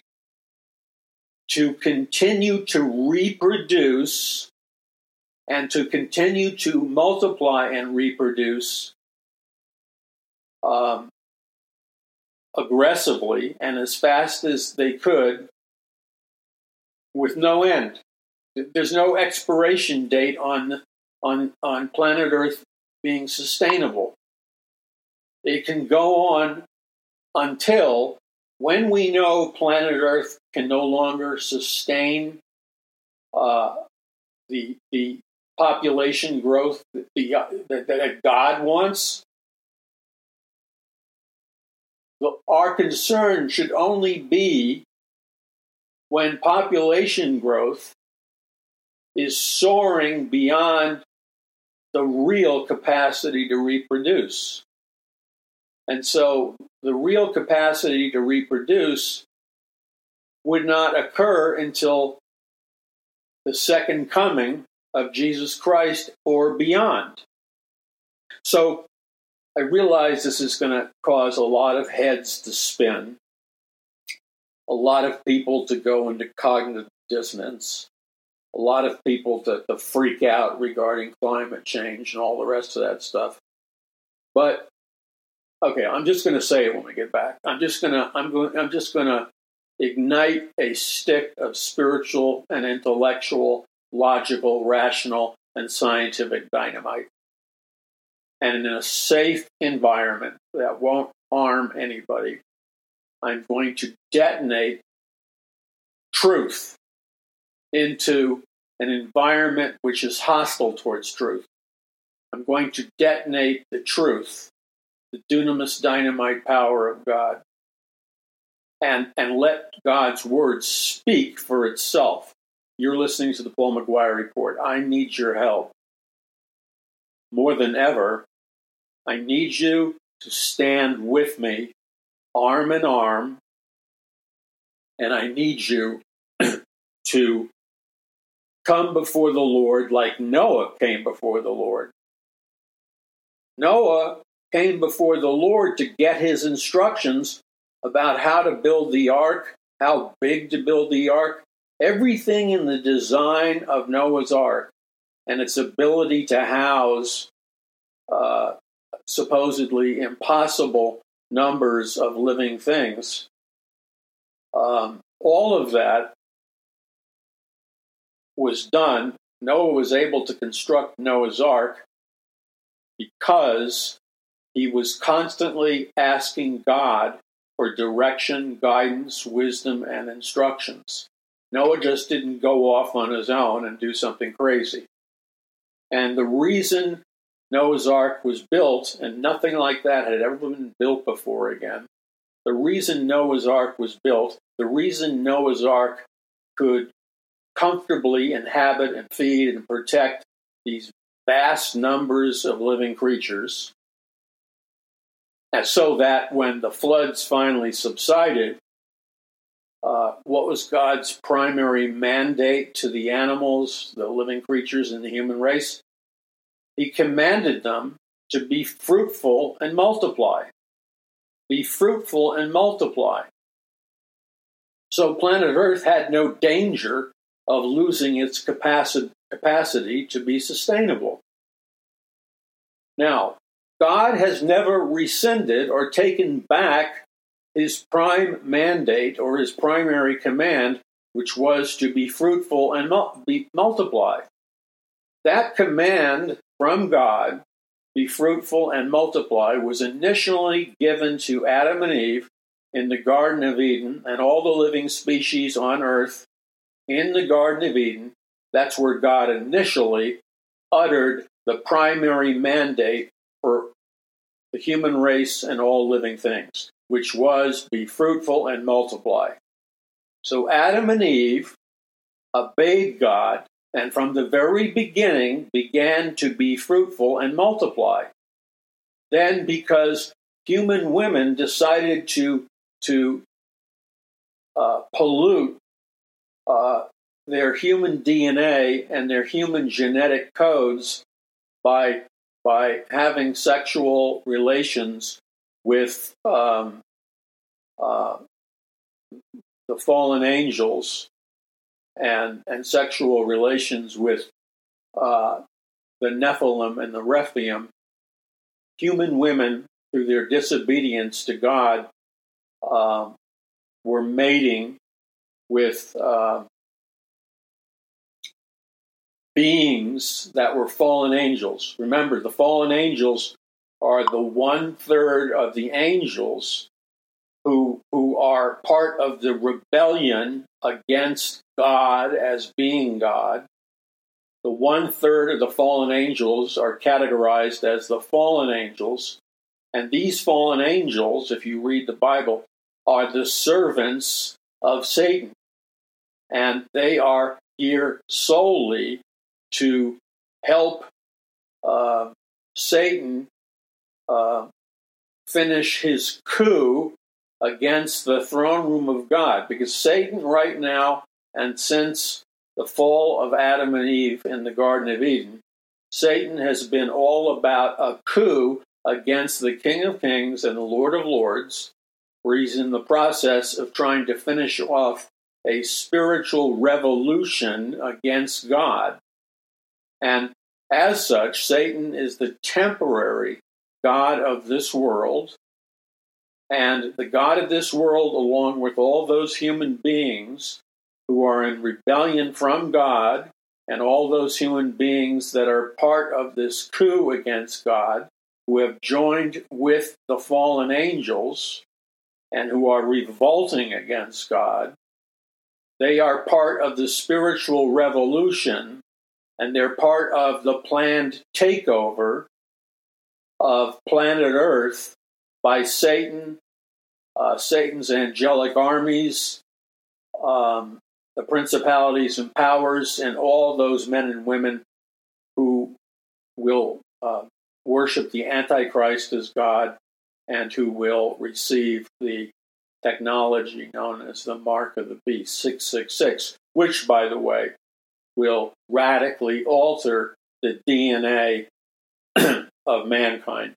to continue to reproduce and to continue to multiply and reproduce um, aggressively and as fast as they could with no end. There's no expiration date on, on, on planet Earth being sustainable. It can go on until when we know planet Earth can no longer sustain uh, the the population growth that, the, that, that God wants, our concern should only be when population growth is soaring beyond the real capacity to reproduce. And so the real capacity to reproduce would not occur until the second coming of Jesus Christ or beyond. So I realize this is going to cause a lot of heads to spin, a lot of people to go into cognitive dissonance, a lot of people to, to freak out regarding climate change and all the rest of that stuff. But okay, I'm just going to say it when we get back. I'm just going to I'm going I'm just going to ignite a stick of spiritual and intellectual, logical, rational, and scientific dynamite. And in a safe environment that won't harm anybody, I'm going to detonate truth into an environment which is hostile towards truth. I'm going to detonate the truth, the dunamis dynamite power of God, and, and let God's word speak for itself. You're listening to the Paul McGuire Report. I need your help. More than ever, I need you to stand with me, arm in arm, and I need you to come before the Lord like Noah came before the Lord. Noah came before the Lord to get his instructions about how to build the ark, how big to build the ark, everything in the design of Noah's ark and its ability to house uh, supposedly impossible numbers of living things. Um, all of that was done. Noah was able to construct Noah's Ark because he was constantly asking God for direction, guidance, wisdom, and instructions. Noah just didn't go off on his own and do something crazy. And the reason Noah's Ark was built, and nothing like that had ever been built before again, the reason Noah's Ark was built, the reason Noah's Ark could comfortably inhabit and feed and protect these vast numbers of living creatures, and so that when the floods finally subsided, uh, what was God's primary mandate to the animals, the living creatures in the human race? He commanded them to be fruitful and multiply. Be fruitful and multiply. So planet Earth had no danger of losing its capacity, capacity to be sustainable. Now, God has never rescinded or taken back his prime mandate or his primary command, which was to be fruitful and mul- be, multiply. That command from God, be fruitful and multiply, was initially given to Adam and Eve in the Garden of Eden and all the living species on earth in the Garden of Eden. That's where God initially uttered the primary mandate for the human race and all living things, which was be fruitful and multiply. So Adam and Eve obeyed God, and from the very beginning began to be fruitful and multiply. Then, because human women decided to, to uh, pollute uh, their human D N A and their human genetic codes by, by having sexual relations with um, uh, the fallen angels, and, and sexual relations with uh, the Nephilim and the Rephaim, human women, through their disobedience to God, um, were mating with uh, beings that were fallen angels. Remember, the fallen angels are the one-third of the angels who, who are part of the rebellion against God as being God. The one-third of the fallen angels are categorized as the fallen angels. And these fallen angels, if you read the Bible, are the servants of Satan. And they are here solely to help uh, Satan uh, finish his coup against the throne room of God. Because Satan right now, and since the fall of Adam and Eve in the Garden of Eden, Satan has been all about a coup against the King of Kings and the Lord of Lords, where he's in the process of trying to finish off a spiritual revolution against God. And as such, Satan is the temporary god of this world. And the god of this world, along with all those human beings who are in rebellion from God, and all those human beings that are part of this coup against God, who have joined with the fallen angels and who are revolting against God, they are part of the spiritual revolution, and they're part of the planned takeover of planet Earth by Satan, uh, Satan's angelic armies, um, the principalities and powers, and all those men and women who will uh, worship the Antichrist as God and who will receive the technology known as the Mark of the Beast, six six six, which, by the way, will radically alter the D N A of mankind.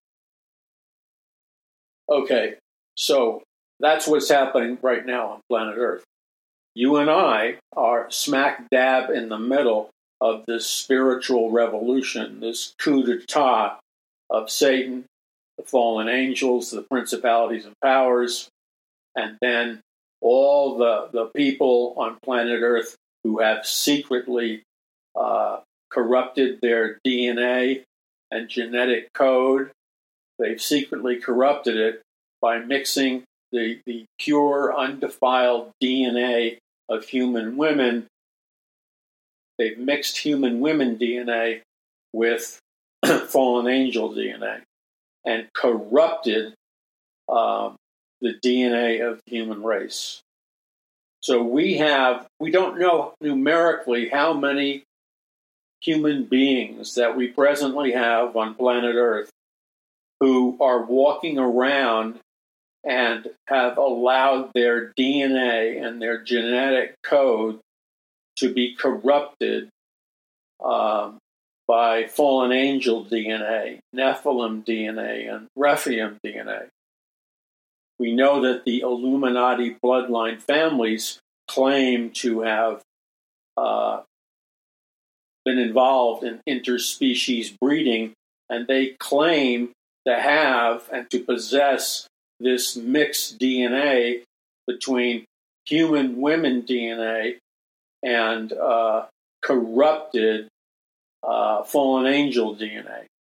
Okay, so that's what's happening right now on planet Earth. You and I are smack dab in the middle of this spiritual revolution, this coup d'etat of Satan, the fallen angels, the principalities and powers, and then all the, the people on planet Earth who have secretly uh, corrupted their D N A and genetic code. They've secretly corrupted it by mixing the, the pure, undefiled D N A of human women. They've mixed human women D N A with fallen angel D N A and corrupted um, the D N A of the human race. So we have, we don't know numerically how many human beings that we presently have on planet Earth who are walking around and have allowed their D N A and their genetic code to be corrupted um, by fallen angel D N A, Nephilim D N A, and Rephaim D N A. We know that the Illuminati bloodline families claim to have uh, been involved in interspecies breeding, and they claim to have and to possess this mixed D N A between human women D N A and uh, corrupted uh, fallen angel D N A.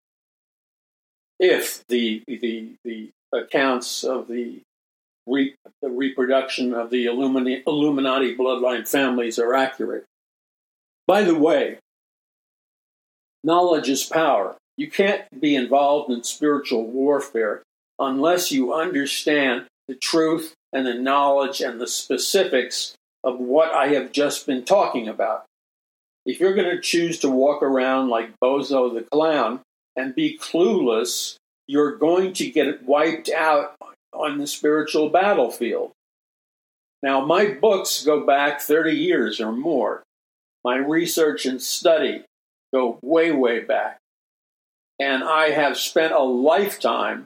If the the the accounts of the, re, the reproduction of the Illumina, Illuminati bloodline families are accurate. By the way, knowledge is power. You can't be involved in spiritual warfare unless you understand the truth and the knowledge and the specifics of what I have just been talking about. If you're going to choose to walk around like Bozo the Clown and be clueless, you're going to get wiped out on the spiritual battlefield. Now, my books go back thirty years or more. My research and study go way, way back. And I have spent a lifetime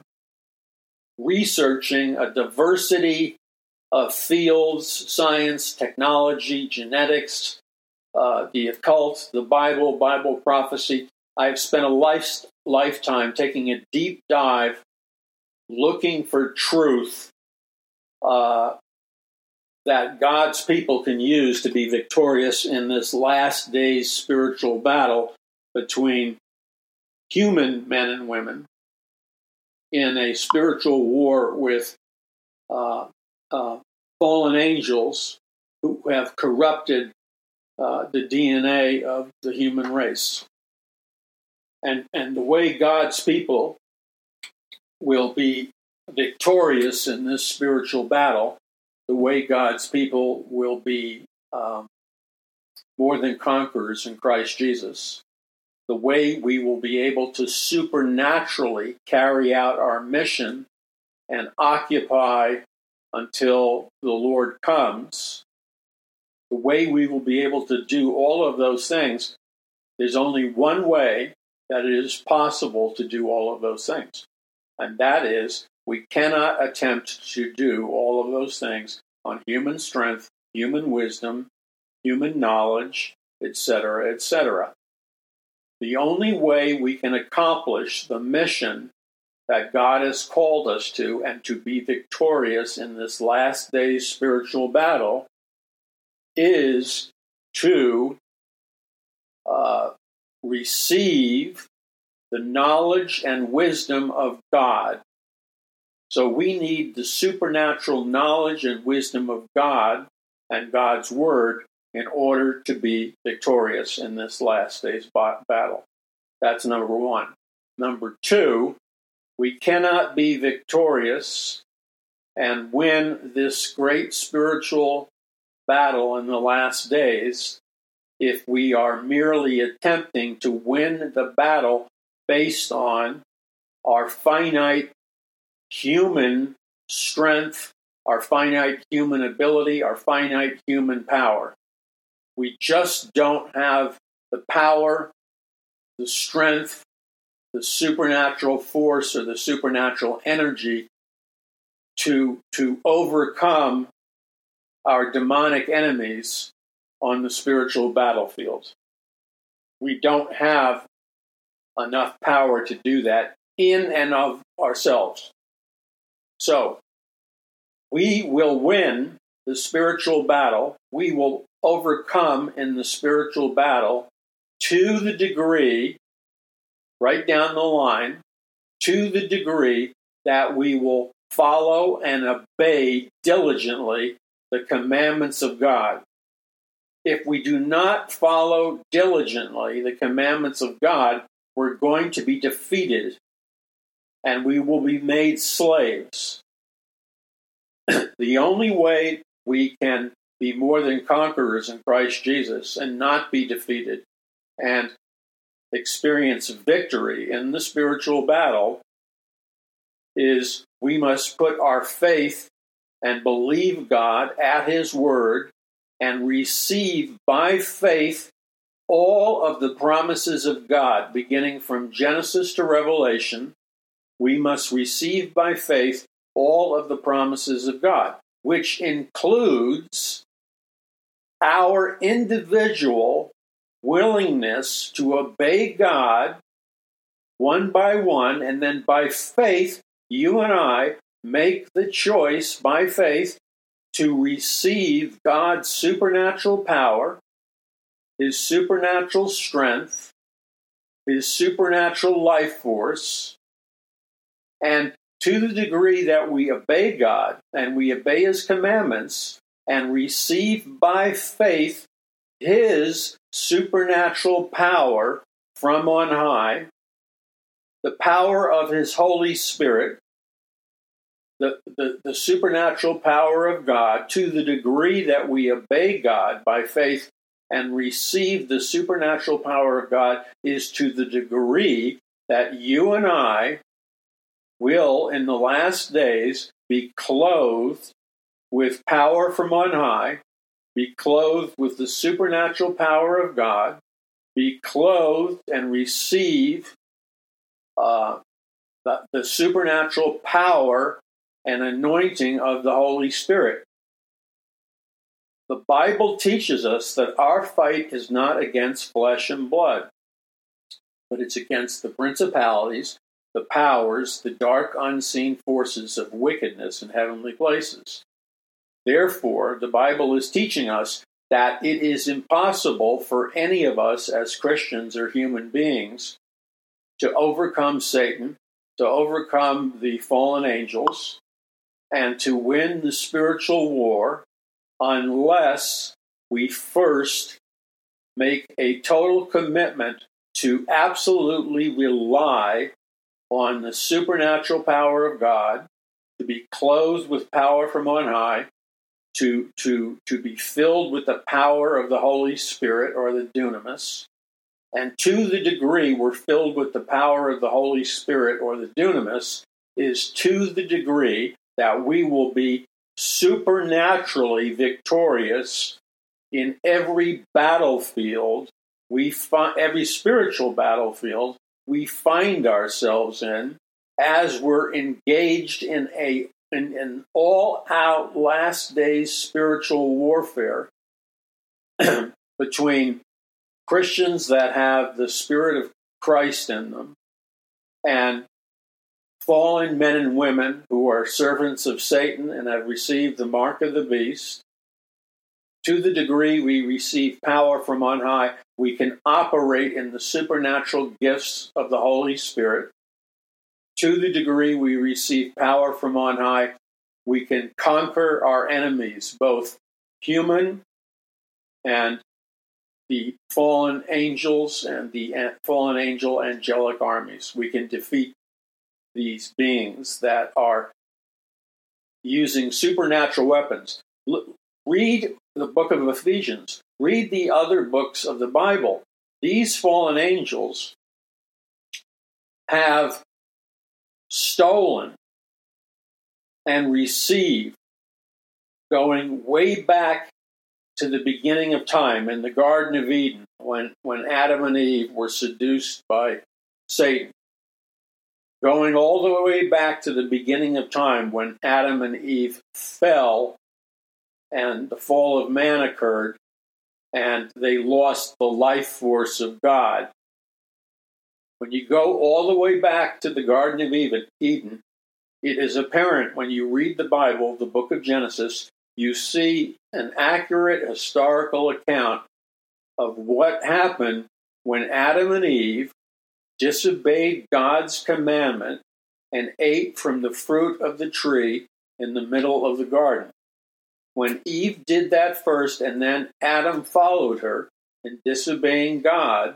researching a diversity of fields, science, technology, genetics, uh, the occult, the Bible, Bible prophecy. I've spent a life, lifetime taking a deep dive, looking for truth uh, that God's people can use to be victorious in this last days spiritual battle between human men and women in a spiritual war with uh, uh, fallen angels who have corrupted uh, the D N A of the human race. And, and the way God's people will be victorious in this spiritual battle, the way God's people will be um, more than conquerors in Christ Jesus, the way we will be able to supernaturally carry out our mission and occupy until the Lord comes, the way we will be able to do all of those things, there's only one way that it is possible to do all of those things. And that is, we cannot attempt to do all of those things on human strength, human wisdom, human knowledge, et cetera, et cetera. The only way we can accomplish the mission that God has called us to and to be victorious in this last day's spiritual battle is to uh, receive the knowledge and wisdom of God. So we need the supernatural knowledge and wisdom of God and God's Word in order to be victorious in this last day's battle. That's number one. Number two, we cannot be victorious and win this great spiritual battle in the last days if we are merely attempting to win the battle based on our finite human strength, our finite human ability, our finite human power. We just don't have the power, the strength, the supernatural force, or the supernatural energy to, to overcome our demonic enemies on the spiritual battlefield. We don't have enough power to do that in and of ourselves. So, we will win the spiritual battle. We will overcome in the spiritual battle to the degree, right down the line, to the degree that we will follow and obey diligently the commandments of God. If we do not follow diligently the commandments of God, we're going to be defeated and we will be made slaves. The only way we can be more than conquerors in Christ Jesus and not be defeated and experience victory in the spiritual battle is we must put our faith and believe God at His Word and receive by faith all of the promises of God, beginning from Genesis to Revelation. We must receive by faith all of the promises of God, which includes our individual willingness to obey God one by one, and then by faith, you and I make the choice by faith to receive God's supernatural power, His supernatural strength, His supernatural life force, and to the degree that we obey God and we obey His commandments and receive by faith His supernatural power from on high, the power of His Holy Spirit, the, the, the supernatural power of God, to the degree that we obey God by faith and receive the supernatural power of God, is to the degree that you and I will, in the last days, be clothed with power from on high, be clothed with the supernatural power of God, be clothed and receive uh, the, the supernatural power and anointing of the Holy Spirit. The Bible teaches us that our fight is not against flesh and blood, but it's against the principalities, the powers, the dark unseen forces of wickedness in heavenly places. Therefore, the Bible is teaching us that it is impossible for any of us as Christians or human beings to overcome Satan, to overcome the fallen angels, and to win the spiritual war unless we first make a total commitment to absolutely rely on the supernatural power of God, to be clothed with power from on high, to, to, to be filled with the power of the Holy Spirit, or the dunamis. And to the degree we're filled with the power of the Holy Spirit, or the dunamis, is to the degree that we will be supernaturally victorious in every battlefield, we fi- every spiritual battlefield we find ourselves in, as we're engaged in a in an all-out last days spiritual warfare between Christians that have the Spirit of Christ in them and fallen men and women who are servants of Satan and have received the mark of the beast. To the degree we receive power from on high, we can operate in the supernatural gifts of the Holy Spirit. To the degree we receive power from on high, we can conquer our enemies, both human and the fallen angels and the fallen angel angelic armies. We can defeat these beings that are using supernatural weapons. Read the book of Ephesians. Read the other books of the Bible. These fallen angels have stolen and received, going way back to the beginning of time in the Garden of Eden, when, when Adam and Eve were seduced by Satan. Going all the way back to the beginning of time when Adam and Eve fell and the fall of man occurred and they lost the life force of God. When you go all the way back to the Garden of Eden, it is apparent when you read the Bible, the book of Genesis, you see an accurate historical account of what happened when Adam and Eve disobeyed God's commandment and ate from the fruit of the tree in the middle of the garden. When Eve did that first and then Adam followed her in disobeying God,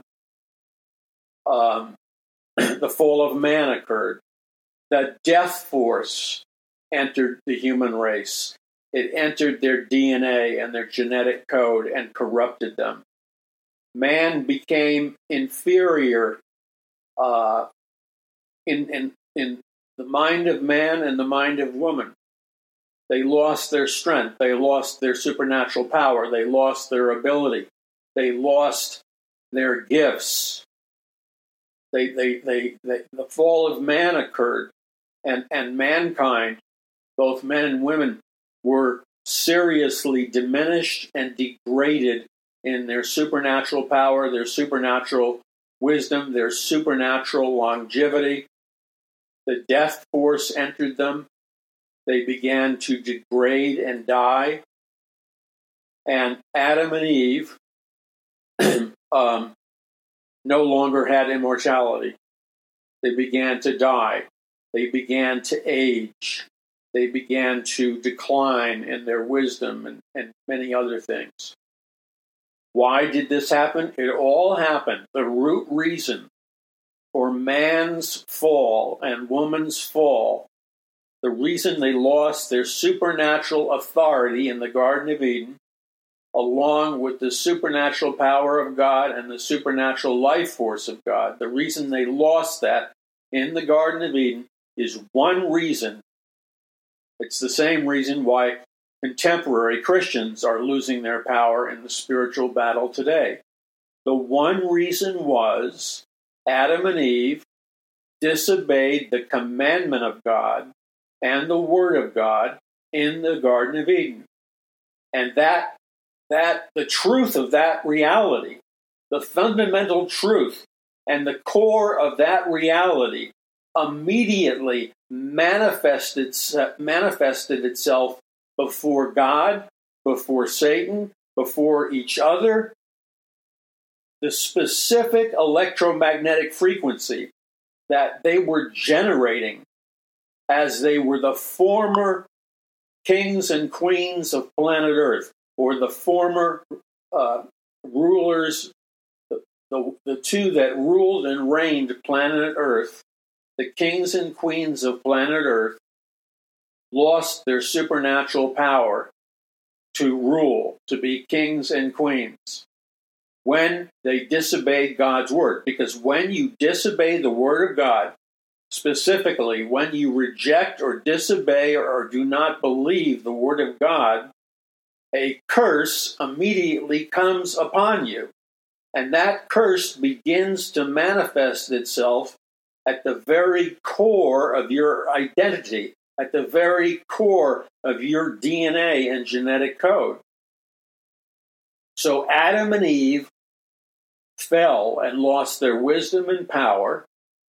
um, the fall of man occurred. The death force entered the human race. It entered their D N A and their genetic code and corrupted them. Man became inferior uh, in, in, in the mind of man and the mind of woman. They lost their strength. They lost their supernatural power. They lost their ability. They lost their gifts. They, they, they, they, the fall of man occurred, and, and mankind, both men and women, were seriously diminished and degraded in their supernatural power, their supernatural wisdom, their supernatural longevity. The death force entered them. They began to degrade and die. And Adam and Eve um, no longer had immortality. They began to die. They began to age. They began to decline in their wisdom and, and many other things. Why did this happen? It all happened. The root reason for man's fall and woman's fall, the reason they lost their supernatural authority in the Garden of Eden, along with the supernatural power of God and the supernatural life force of God, the reason they lost that in the Garden of Eden is one reason. It's the same reason why contemporary Christians are losing their power in the spiritual battle today. The one reason was Adam and Eve disobeyed the commandment of God and the Word of God in the Garden of Eden. And that, that the truth of that reality, the fundamental truth and the core of that reality immediately manifested, manifested itself before God, before Satan, before each other. The specific electromagnetic frequency that they were generating as they were the former kings and queens of planet Earth, or the former uh, rulers, the, the, the two that ruled and reigned planet Earth, the kings and queens of planet Earth, lost their supernatural power to rule, to be kings and queens, when they disobeyed God's word. Because when you disobey the word of God, specifically when you reject or disobey or do not believe the word of God, a curse immediately comes upon you. And that curse begins to manifest itself at the very core of your identity, at the very core of your D N A and genetic code. So Adam and Eve fell and lost their wisdom and power.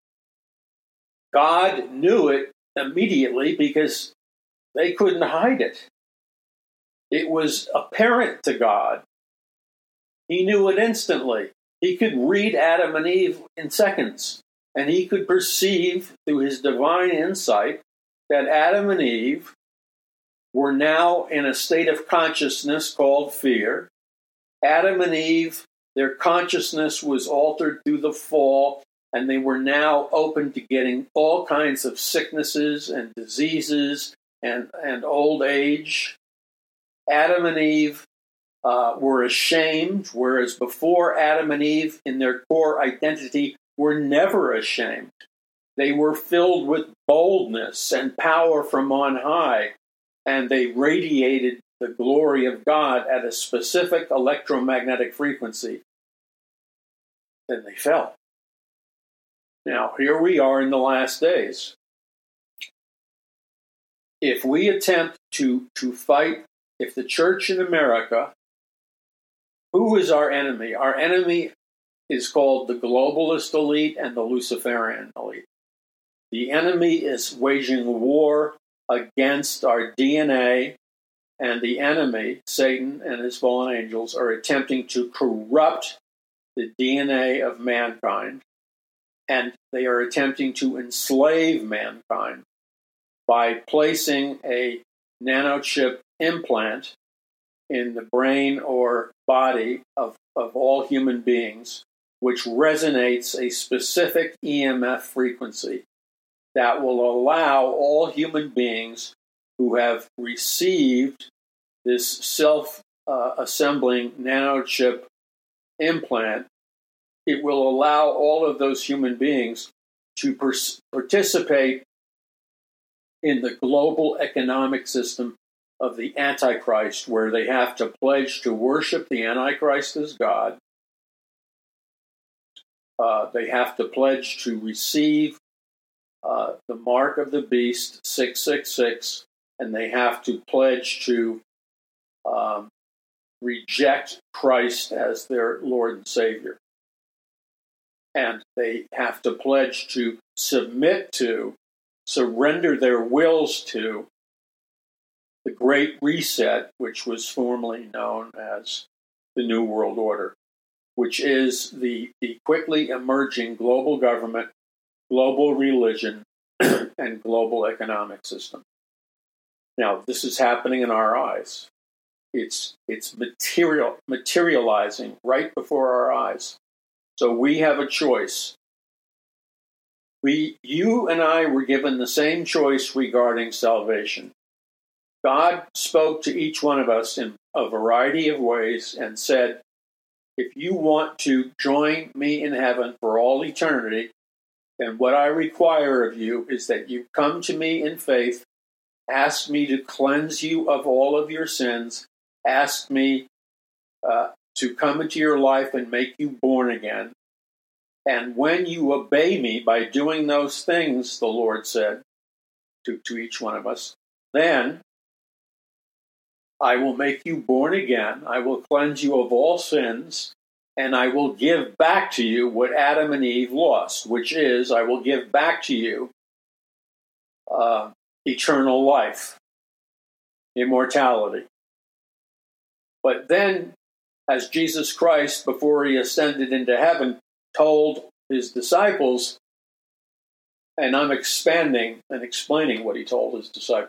God knew it immediately because they couldn't hide it. It was apparent to God. He knew it instantly. He could read Adam and Eve in seconds, and he could perceive through his divine insight that Adam and Eve were now in a state of consciousness called fear. Adam and Eve, their consciousness was altered through the fall, and they were now open to getting all kinds of sicknesses and diseases and, and old age. Adam and Eve uh, were ashamed, whereas before Adam and Eve, in their core identity, were never ashamed. They were filled with boldness and power from on high, and they radiated the glory of God at a specific electromagnetic frequency. Then they fell. Now, here we are in the last days. If we attempt to, to fight, if the church in America, who is our enemy? Our enemy is called the globalist elite and the Luciferian elite. The enemy is waging war against our D N A, and the enemy, Satan and his fallen angels, are attempting to corrupt the D N A of mankind, and they are attempting to enslave mankind by placing a nanochip implant in the brain or body of, of all human beings, which resonates a specific E M F frequency that will allow all human beings who have received this self-assembling uh, nanochip implant, it will allow all of those human beings to pers- participate in the global economic system of the Antichrist, where they have to pledge to worship the Antichrist as God. Uh, they have to pledge to receive uh, the mark of the beast, six six six, and they have to pledge to um, reject Christ as their Lord and Savior. And they have to pledge to submit to, surrender their wills to, the Great Reset, which was formerly known as the New World Order, which is the, the quickly emerging global government, global religion, and global economic system. Now, this is happening in our eyes. It's it's material materializing right before our eyes. So we have a choice. We, you and I were given the same choice regarding salvation. God spoke to each one of us in a variety of ways and said, if you want to join me in heaven for all eternity, then what I require of you is that you come to me in faith, ask me to cleanse you of all of your sins, ask me uh, to come into your life and make you born again. And when you obey me by doing those things, the Lord said to, to each one of us, then I will make you born again, I will cleanse you of all sins, and I will give back to you what Adam and Eve lost, which is, I will give back to you uh, eternal life, immortality. But then, as Jesus Christ, before he ascended into heaven, told his disciples, and I'm expanding and explaining what he told his disciples,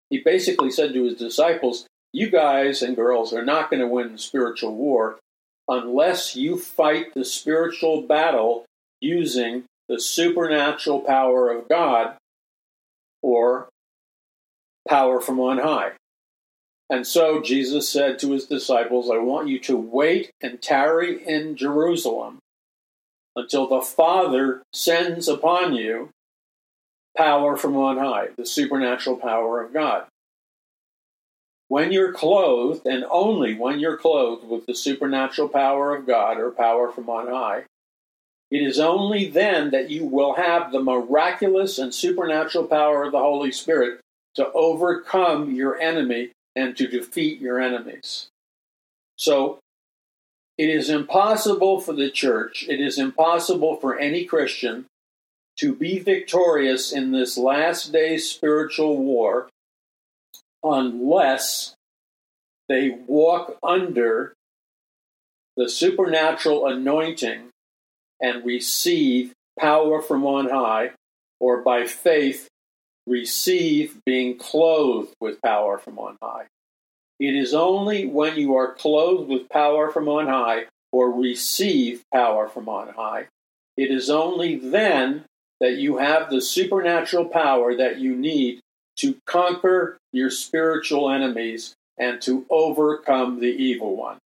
he basically said to his disciples, you guys and girls are not going to win the spiritual war unless you fight the spiritual battle using the supernatural power of God or power from on high. And so Jesus said to his disciples, I want you to wait and tarry in Jerusalem until the Father sends upon you power from on high, the supernatural power of God. When you're clothed, and only when you're clothed with the supernatural power of God or power from on high, it is only then that you will have the miraculous and supernatural power of the Holy Spirit to overcome your enemy and to defeat your enemies. So, it is impossible for the church, it is impossible for any Christian to be victorious in this last day's spiritual war unless they walk under the supernatural anointing and receive power from on high, or by faith receive being clothed with power from on high. It is only when you are clothed with power from on high, or receive power from on high, it is only then that you have the supernatural power that you need to conquer your spiritual enemies and to overcome the evil one.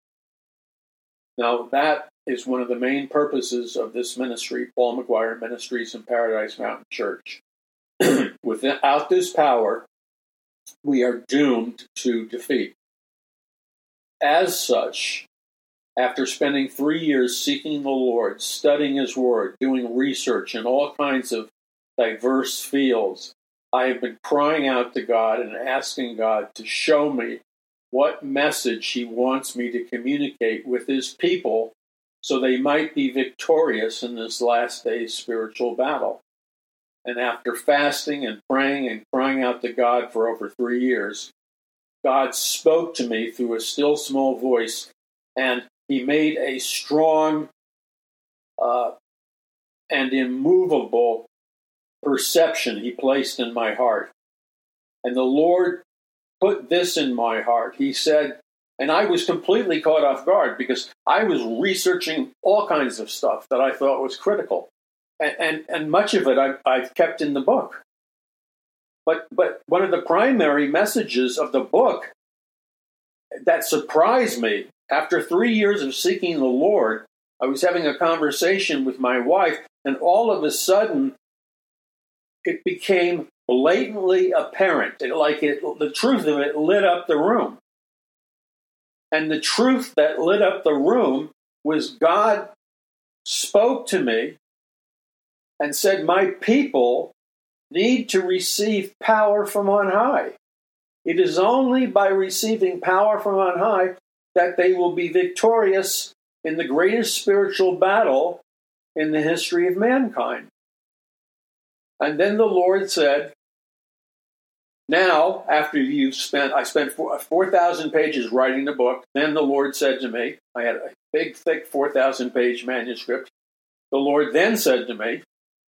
Now, that is one of the main purposes of this ministry, Paul McGuire Ministries and Paradise Mountain Church. Without this power, we are doomed to defeat. As such, after spending three years seeking the Lord, studying His Word, doing research in all kinds of diverse fields, I have been crying out to God and asking God to show me what message He wants me to communicate with His people so they might be victorious in this last day's spiritual battle. And after fasting and praying and crying out to God for over three years, God spoke to me through a still small voice, and He made a strong uh, and immovable perception He placed in my heart. And the Lord put this in my heart. He said, and I was completely caught off guard because I was researching all kinds of stuff that I thought was critical. And, and, and much of it I've, I've kept in the book. But, but one of the primary messages of the book that surprised me, after three years of seeking the Lord, I was having a conversation with my wife, and all of a sudden, it became blatantly apparent. It, like it, the truth of it lit up the room. And the truth that lit up the room was God spoke to me and said, my people need to receive power from on high. It is only by receiving power from on high that they will be victorious in the greatest spiritual battle in the history of mankind. And then the Lord said, now, after you've spent, I spent four thousand pages writing the book, then the Lord said to me, I had a big, thick four thousand page manuscript. The Lord then said to me,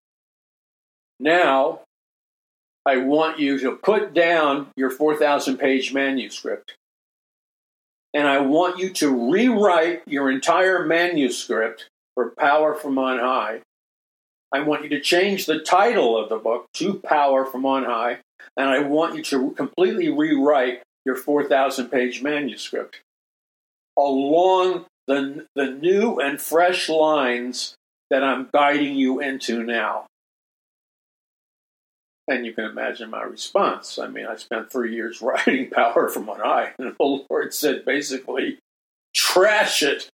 now, I want you to put down your four thousand page manuscript. And I want you to rewrite your entire manuscript for Power from on High. I want you to change the title of the book to Power from on High. And I want you to completely rewrite your four thousand page manuscript along the, the new and fresh lines that I'm guiding you into now. And you can imagine my response. I mean, I spent three years writing Power from on High, and the Lord said basically, trash it.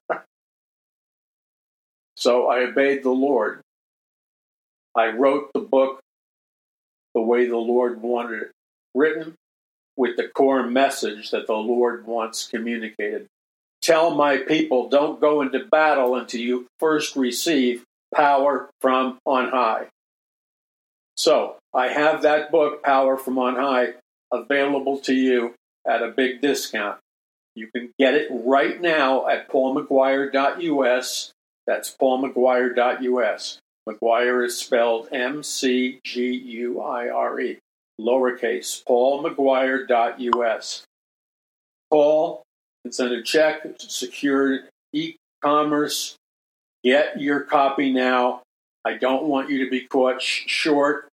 So I obeyed the Lord. I wrote the book the way the Lord wanted it written, with the core message that the Lord wants communicated. Tell my people, don't go into battle until you first receive power from on high. So, I have that book, Power from on High, available to you at a big discount. You can get it right now at paul mcguire dot u s. That's paul mcguire dot u s. McGuire is spelled M C G U I R E. lowercase, paul mcguire dot U S. Paul can send a check, secured e-commerce. Get your copy now. I don't want you to be caught sh- short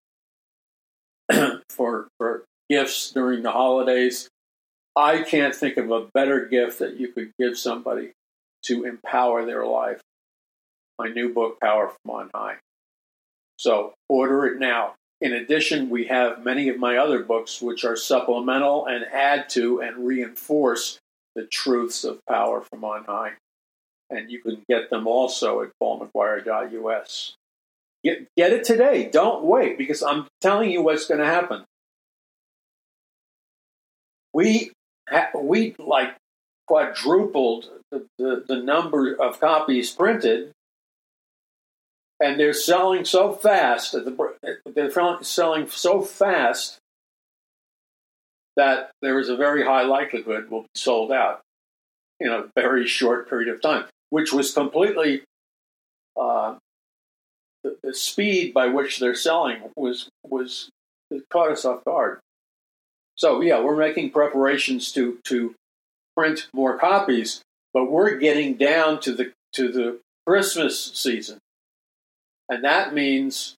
for, for gifts during the holidays. I can't think of a better gift that you could give somebody to empower their life. My new book, Power from On High. So order it now. In addition, we have many of my other books which are supplemental and add to and reinforce the truths of Power from On High. And you can get them also at paul mcguire dot U S. Get, get it today. Don't wait, because I'm telling you what's going to happen. We, ha- we like quadrupled the, the, the number of copies printed, and they're selling so fast, they're selling so fast that there is a very high likelihood will be sold out in a very short period of time, which was completely, uh, the, the speed by which they're selling was, was, it caught us off guard. So yeah, we're making preparations to, to print more copies, but we're getting down to the, to the Christmas season. And that means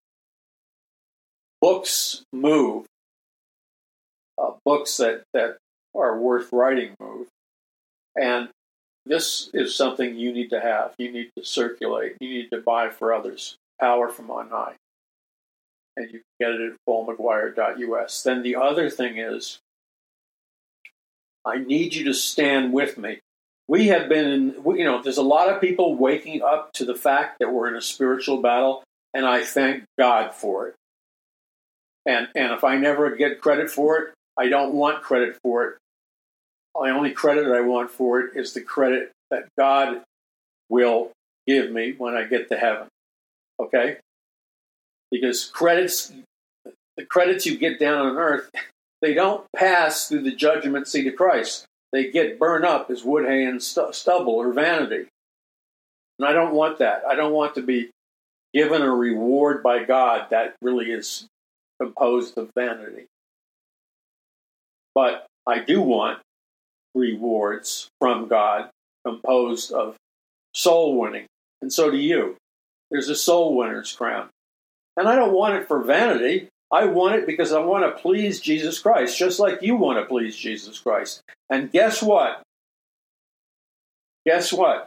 books move, uh, books that, that are worth writing move. And this is something you need to have. You need to circulate. You need to buy for others. Power from On High. And you can get it at paul mcguire dot U S. Then the other thing is, I need you to stand with me. We have been in, you know, there's a lot of people waking up to the fact that we're in a spiritual battle, and I thank God for it. And and if I never get credit for it, I don't want credit for it. The only credit I want for it is the credit that God will give me when I get to heaven. Okay? Because credits, the credits you get down on earth, they don't pass through the judgment seat of Christ. They get burned up as wood, hay, and stu- stubble or vanity. And I don't want that. I don't want to be given a reward by God that really is composed of vanity. But I do want rewards from God composed of soul winning. And so do you. There's a soul winner's crown. And I don't want it for vanity. I want it because I want to please Jesus Christ, just like you want to please Jesus Christ. And guess what? Guess what?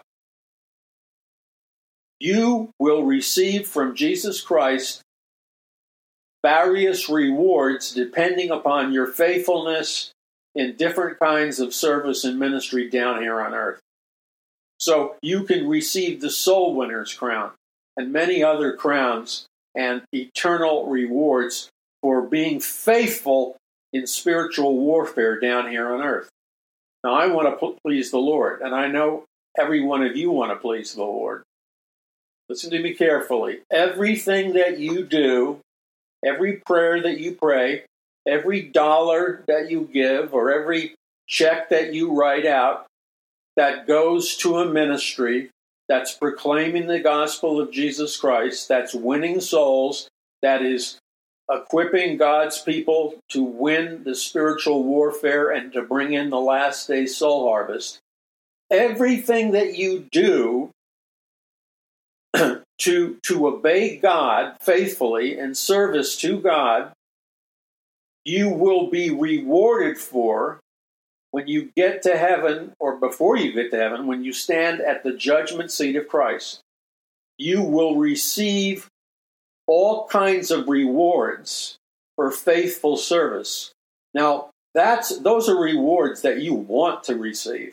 You will receive from Jesus Christ various rewards depending upon your faithfulness in different kinds of service and ministry down here on earth. So you can receive the soul winner's crown and many other crowns and eternal rewards for being faithful in spiritual warfare down here on earth. Now, I want to please the Lord, and I know every one of you want to please the Lord. Listen to me carefully. Everything that you do, every prayer that you pray, every dollar that you give, or every check that you write out that goes to a ministry that's proclaiming the gospel of Jesus Christ, that's winning souls, that is equipping God's people to win the spiritual warfare and to bring in the last day soul harvest. Everything that you do to, to obey God faithfully in service to God, you will be rewarded for when you get to heaven, or before you get to heaven, when you stand at the judgment seat of Christ. You will receive all kinds of rewards for faithful service. Now, that's those are rewards that you want to receive.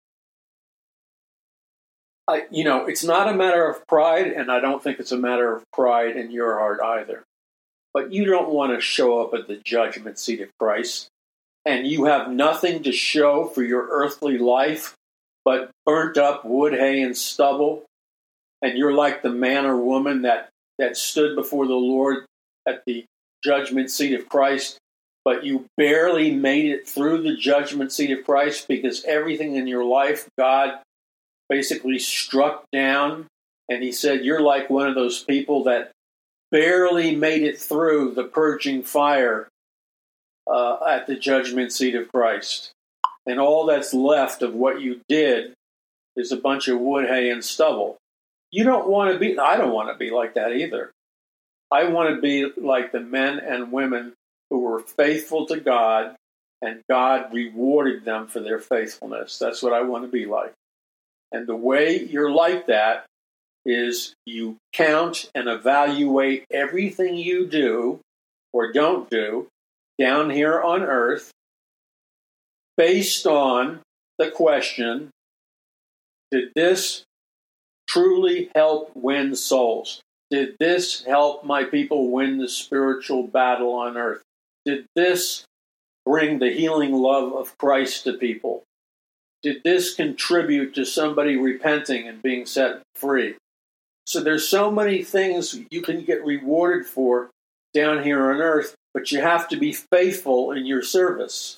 I, you know, it's not a matter of pride, and I don't think it's a matter of pride in your heart either. But you don't want to show up at the judgment seat of Christ, and you have nothing to show for your earthly life but burnt up wood, hay, and stubble, and you're like the man or woman that that stood before the Lord at the judgment seat of Christ, but you barely made it through the judgment seat of Christ because everything in your life, God basically struck down, and he said, you're like one of those people that barely made it through the purging fire uh, at the judgment seat of Christ. And all that's left of what you did is a bunch of wood, hay, and stubble. You don't want to be, I don't want to be like that either. I want to be like the men and women who were faithful to God, and God rewarded them for their faithfulness. That's what I want to be like. And the way you're like that is you count and evaluate everything you do or don't do down here on earth based on the question, did this truly help win souls? Did this help my people win the spiritual battle on earth? Did this bring the healing love of Christ to people? Did this contribute to somebody repenting and being set free? So there's so many things you can get rewarded for down here on earth, but you have to be faithful in your service.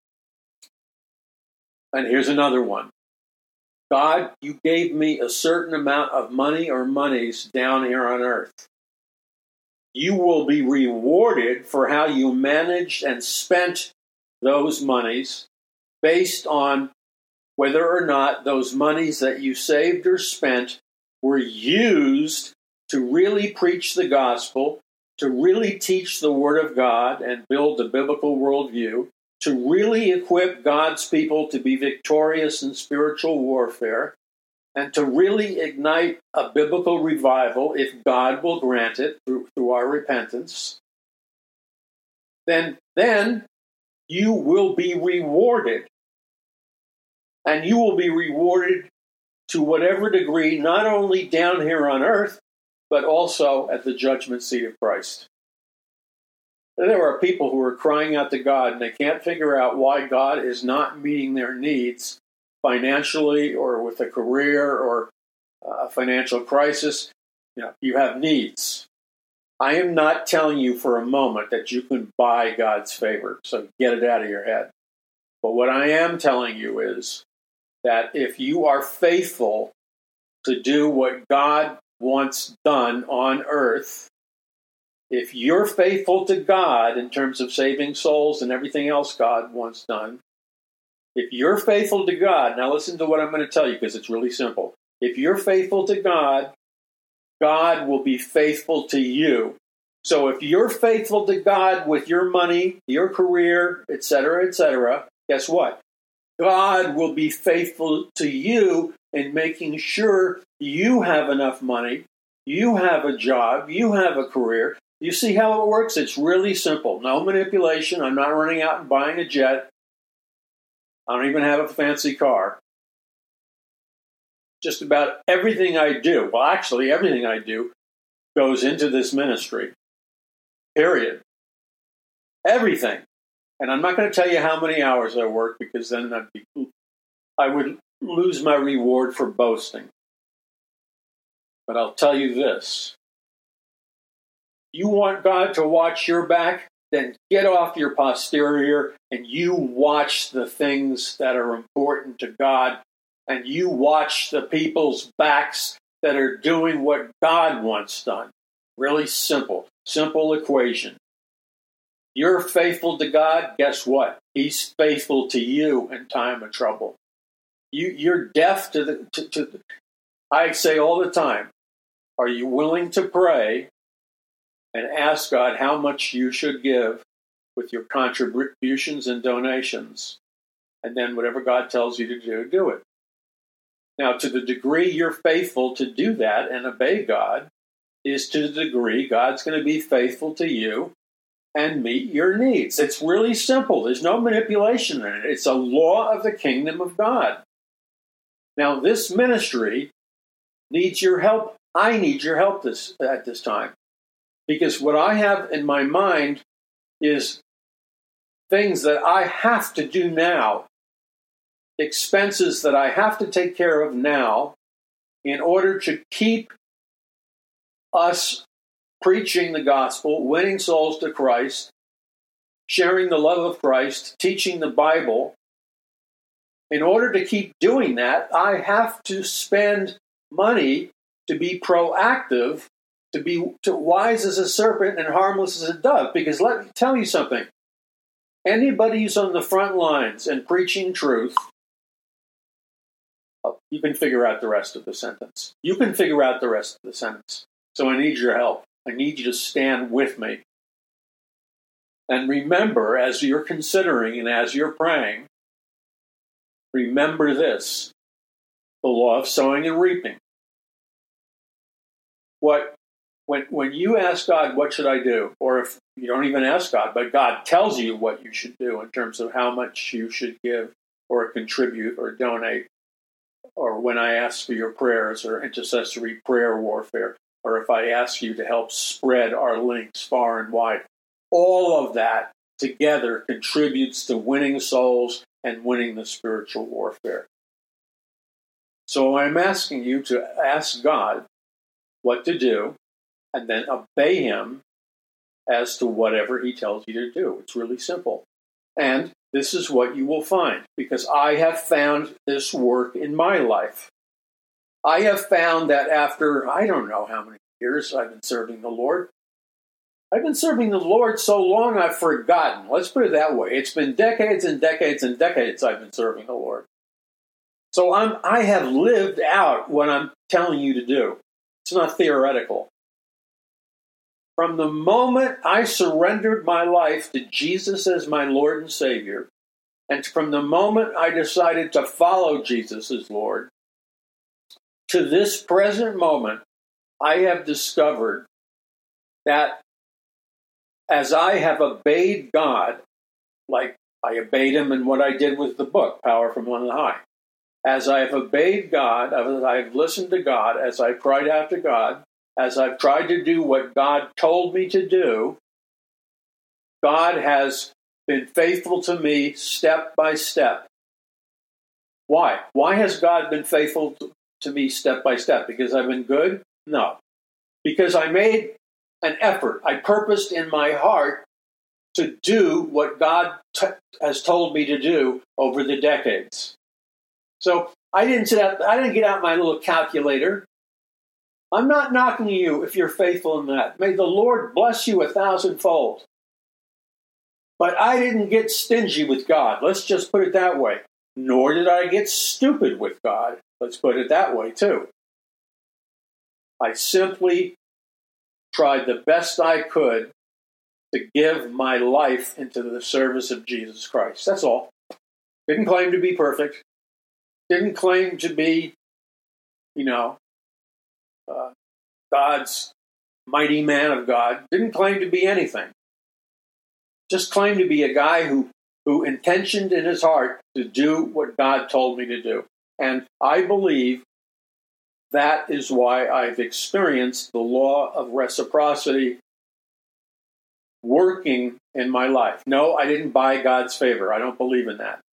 And here's another one. God, you gave me a certain amount of money or monies down here on earth. You will be rewarded for how you managed and spent those monies based on whether or not those monies that you saved or spent were used to really preach the gospel, to really teach the Word of God and build a biblical worldview, to really equip God's people to be victorious in spiritual warfare, and to really ignite a biblical revival, if God will grant it through, through our repentance, then, then you will be rewarded. And you will be rewarded to whatever degree, not only down here on earth, but also at the judgment seat of Christ. There are people who are crying out to God, and they can't figure out why God is not meeting their needs financially or with a career or a financial crisis. You know, you have needs. I am not telling you for a moment that you can buy God's favor, so get it out of your head. But what I am telling you is that if you are faithful to do what God wants done on earth, if you're faithful to God in terms of saving souls and everything else God wants done, if you're faithful to God, now listen to what I'm going to tell you because it's really simple. If you're faithful to God, God will be faithful to you. So if you're faithful to God with your money, your career, et cetera, et cetera, guess what? God will be faithful to you in making sure you have enough money, you have a job, you have a career. You see how it works? It's really simple. No manipulation. I'm not running out and buying a jet. I don't even have a fancy car. Just about everything I do, well, actually everything I do, goes into this ministry. Period. Everything. And I'm not going to tell you how many hours I work because then I'd be, I would lose my reward for boasting. But I'll tell you this. You want God to watch your back? Then get off your posterior and you watch the things that are important to God, and you watch the people's backs that are doing what God wants done. Really simple, simple equation. You're faithful to God, guess what? He's faithful to you in time of trouble. You, you're deaf to the, to, to, I say all the time, are you willing to pray and ask God how much you should give with your contributions and donations? And then whatever God tells you to do, do it. Now, to the degree you're faithful to do that and obey God, is to the degree God's going to be faithful to you and meet your needs. It's really simple. There's no manipulation in it. It's a law of the kingdom of God. Now, this ministry needs your help. I need your help this at this time. Because what I have in my mind is things that I have to do now, expenses that I have to take care of now in order to keep us preaching the gospel, winning souls to Christ, sharing the love of Christ, teaching the Bible. In order to keep doing that, I have to spend money to be proactive, to be to wise as a serpent and harmless as a dove. Because let me tell you something. Anybody who's on the front lines and preaching truth, you can figure out the rest of the sentence. You can figure out the rest of the sentence. So I need your help. I need you to stand with me. And remember, as you're considering and as you're praying, remember this, the law of sowing and reaping. What, when, when you ask God, what should I do? Or if you don't even ask God, but God tells you what you should do in terms of how much you should give or contribute or donate, or when I ask for your prayers or intercessory prayer warfare, or if I ask you to help spread our links far and wide, all of that together contributes to winning souls and winning the spiritual warfare. So I'm asking you to ask God what to do and then obey him as to whatever he tells you to do. It's really simple. And this is what you will find, because I have found this work in my life. I have found that after, I don't know how many years I've been serving the Lord, I've been serving the Lord so long I've forgotten. Let's put it that way. It's been decades and decades and decades I've been serving the Lord. So I'm, I have lived out what I'm telling you to do. It's not theoretical. From the moment I surrendered my life to Jesus as my Lord and Savior, and from the moment I decided to follow Jesus as Lord, to this present moment, I have discovered that as I have obeyed God, like I obeyed him in what I did with the book, Power from on High, as I have obeyed God, as I have listened to God, as I cried out to God, as I've tried to do what God told me to do, God has been faithful to me step by step. Why? Why has God been faithful to me step by step? Because I've been good? No. Because I made an effort. I purposed in my heart to do what God t- has told me to do over the decades. So I didn't sit out, I didn't get out my little calculator. I'm not knocking you if you're faithful in that. May the Lord bless you a thousandfold. But I didn't get stingy with God. Let's just put it that way. Nor did I get stupid with God. Let's put it that way, too. I simply tried the best I could to give my life into the service of Jesus Christ. That's all. Didn't claim to be perfect. Didn't claim to be, you know, uh, God's mighty man of God. Didn't claim to be anything. Just claimed to be a guy who, who intentioned in his heart to do what God told me to do. And I believe that is why I've experienced the law of reciprocity working in my life. No, I didn't buy God's favor. I don't believe in that.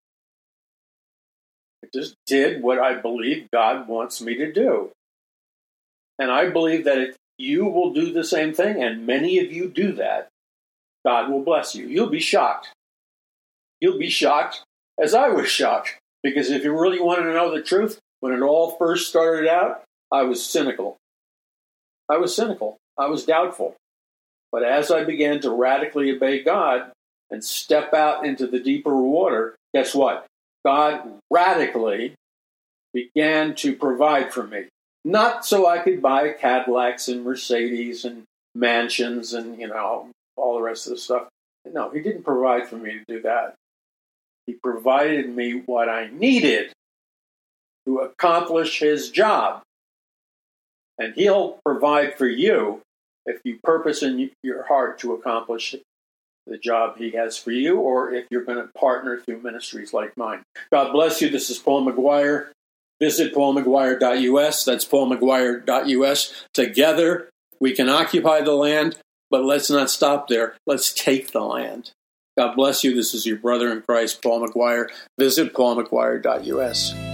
I just did what I believe God wants me to do. And I believe that if you will do the same thing, and many of you do that, God will bless you. You'll be shocked. You'll be shocked as I was shocked. Because if you really wanted to know the truth, when it all first started out, I was cynical. I was cynical. I was doubtful. But as I began to radically obey God and step out into the deeper water, guess what? God radically began to provide for me. Not so I could buy Cadillacs and Mercedes and mansions and, you know, all the rest of the stuff. No, he didn't provide for me to do that. He provided me what I needed to accomplish his job. And he'll provide for you if you purpose in your heart to accomplish the job he has for you, or if you're going to partner through ministries like mine. God bless you. This is Paul McGuire. Visit paul mcguire dot u s. That's paul mcguire dot u s. Together, we can occupy the land, but let's not stop there. Let's take the land. God bless you. This is your brother in Christ, Paul McGuire. Visit paul mcguire dot u s.